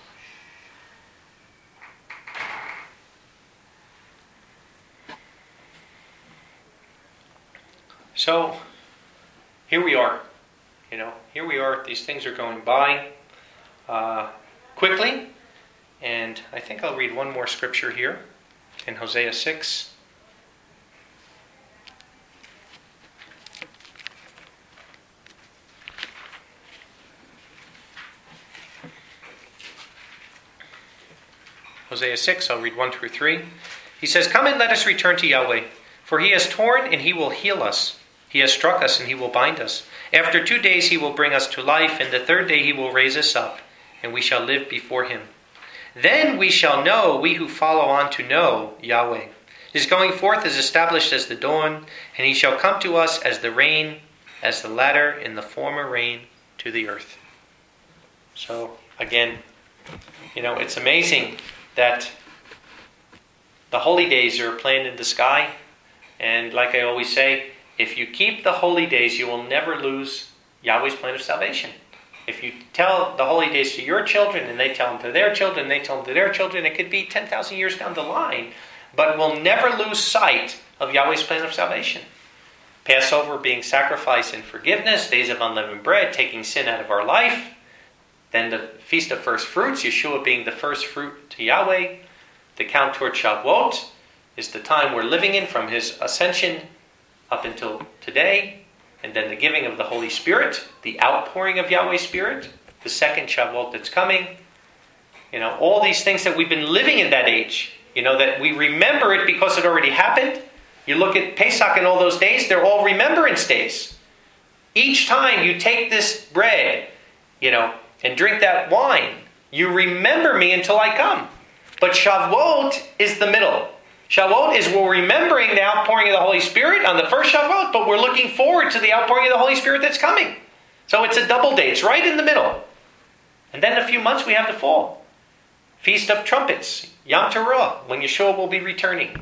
So, here we are. You know, here we are. These things are going by uh, quickly. And I think I'll read one more scripture here in Hosea six. Hosea six, I'll read one through three. He says, "Come and let us return to Yahweh, for he has torn and he will heal us. He has struck us and he will bind us. After two days he will bring us to life, and the third day he will raise us up, and we shall live before him. Then we shall know, we who follow on to know Yahweh. His going forth is established as the dawn, and he shall come to us as the rain, as the latter in the former rain to the earth." So, again, you know, it's amazing that the holy days are a plan in the sky. And like I always say, if you keep the holy days, you will never lose Yahweh's plan of salvation. If you tell the holy days to your children, and they tell them to their children, they tell them to their children, it could be ten thousand years down the line, but we'll never lose sight of Yahweh's plan of salvation. Passover being sacrifice and forgiveness, days of unleavened bread, taking sin out of our life. Then the Feast of First Fruits, Yeshua being the first fruit to Yahweh. The count toward Shavuot is the time we're living in from his ascension up until today. And then the giving of the Holy Spirit, the outpouring of Yahweh's Spirit, the second Shavuot that's coming. You know, all these things that we've been living in that age, you know, that we remember it because it already happened. You look at Pesach and all those days, they're all remembrance days. Each time you take this bread, you know, and drink that wine, you remember me until I come. But Shavuot is the middle. Shavuot is we're remembering the outpouring of the Holy Spirit on the first Shavuot, but we're looking forward to the outpouring of the Holy Spirit that's coming. So it's a double day. It's right in the middle. And then in a few months we have the fall. Feast of Trumpets, Yom Teruah, when Yeshua will be returning.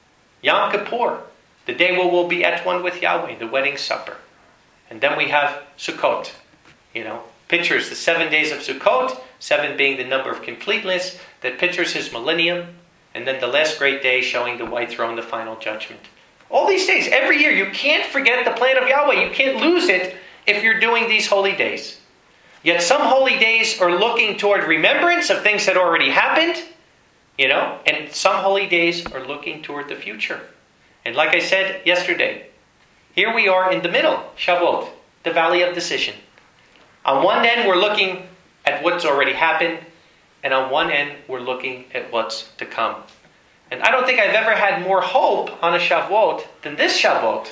Yom Kippur, the day where we'll be at one with Yahweh, the wedding supper. And then we have Sukkot, you know, pictures the seven days of Sukkot, seven being the number of completeness, that pictures his millennium, and then the last great day showing the white throne, the final judgment. All these days, every year, you can't forget the plan of Yahweh. You can't lose it if you're doing these holy days. Yet some holy days are looking toward remembrance of things that already happened, you know, and some holy days are looking toward the future. And like I said yesterday, here we are in the middle, Shavuot, the valley of decision. On one end, we're looking at what's already happened, and on one end, we're looking at what's to come. And I don't think I've ever had more hope on a Shavuot than this Shavuot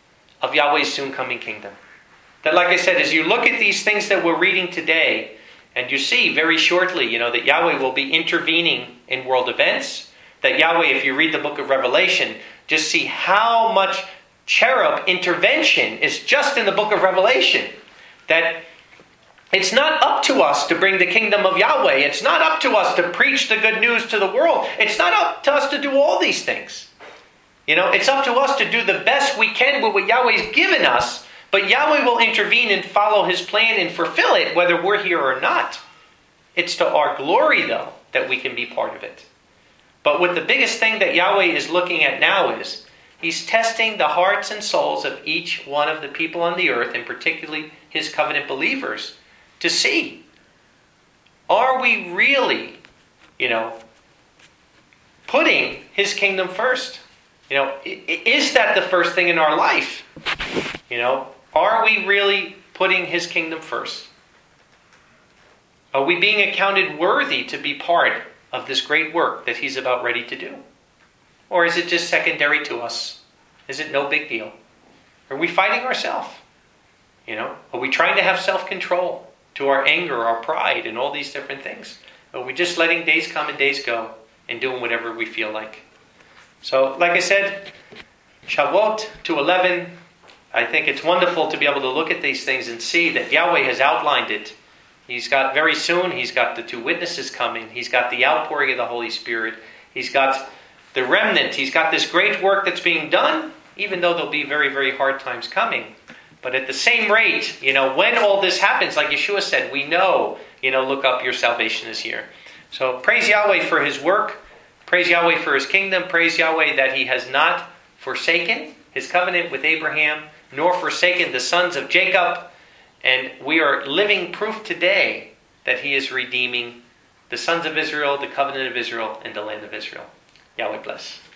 of Yahweh's soon coming kingdom. That, like I said, as you look at these things that we're reading today, and you see very shortly, you know, that Yahweh will be intervening in world events, that Yahweh, if you read the book of Revelation, just see how much cherub intervention is just in the book of Revelation. That it's not up to us to bring the kingdom of Yahweh. It's not up to us to preach the good news to the world. It's not up to us to do all these things. You know, it's up to us to do the best we can with what Yahweh's given us, but Yahweh will intervene and follow his plan and fulfill it, whether we're here or not. It's to our glory, though, that we can be part of it. But what the biggest thing that Yahweh is looking at now is, he's testing the hearts and souls of each one of the people on the earth, and particularly his covenant believers, to see, are we really, you know, putting his kingdom first? You know, is that the first thing in our life? You know, are we really putting his kingdom first? Are we being accounted worthy to be part of this great work that he's about ready to do? Or is it just secondary to us? Is it no big deal? Are we fighting ourselves? You know, are we trying to have self-control to our anger, our pride, and all these different things? Are we just letting days come and days go and doing whatever we feel like? So, like I said, Shavuot to eleven, I think it's wonderful to be able to look at these things and see that Yahweh has outlined it. He's got very soon, he's got the two witnesses coming. He's got the outpouring of the Holy Spirit. He's got the remnant. He's got this great work that's being done. even though there'll be very, very hard times coming. But at the same rate, you know, when all this happens, like Yeshua said, we know, you know, look up, your salvation is here. So praise Yahweh for his work. Praise Yahweh for his kingdom. Praise Yahweh that he has not forsaken his covenant with Abraham, nor forsaken the sons of Jacob. And we are living proof today that he is redeeming the sons of Israel, the covenant of Israel, and the land of Israel. Yahweh bless.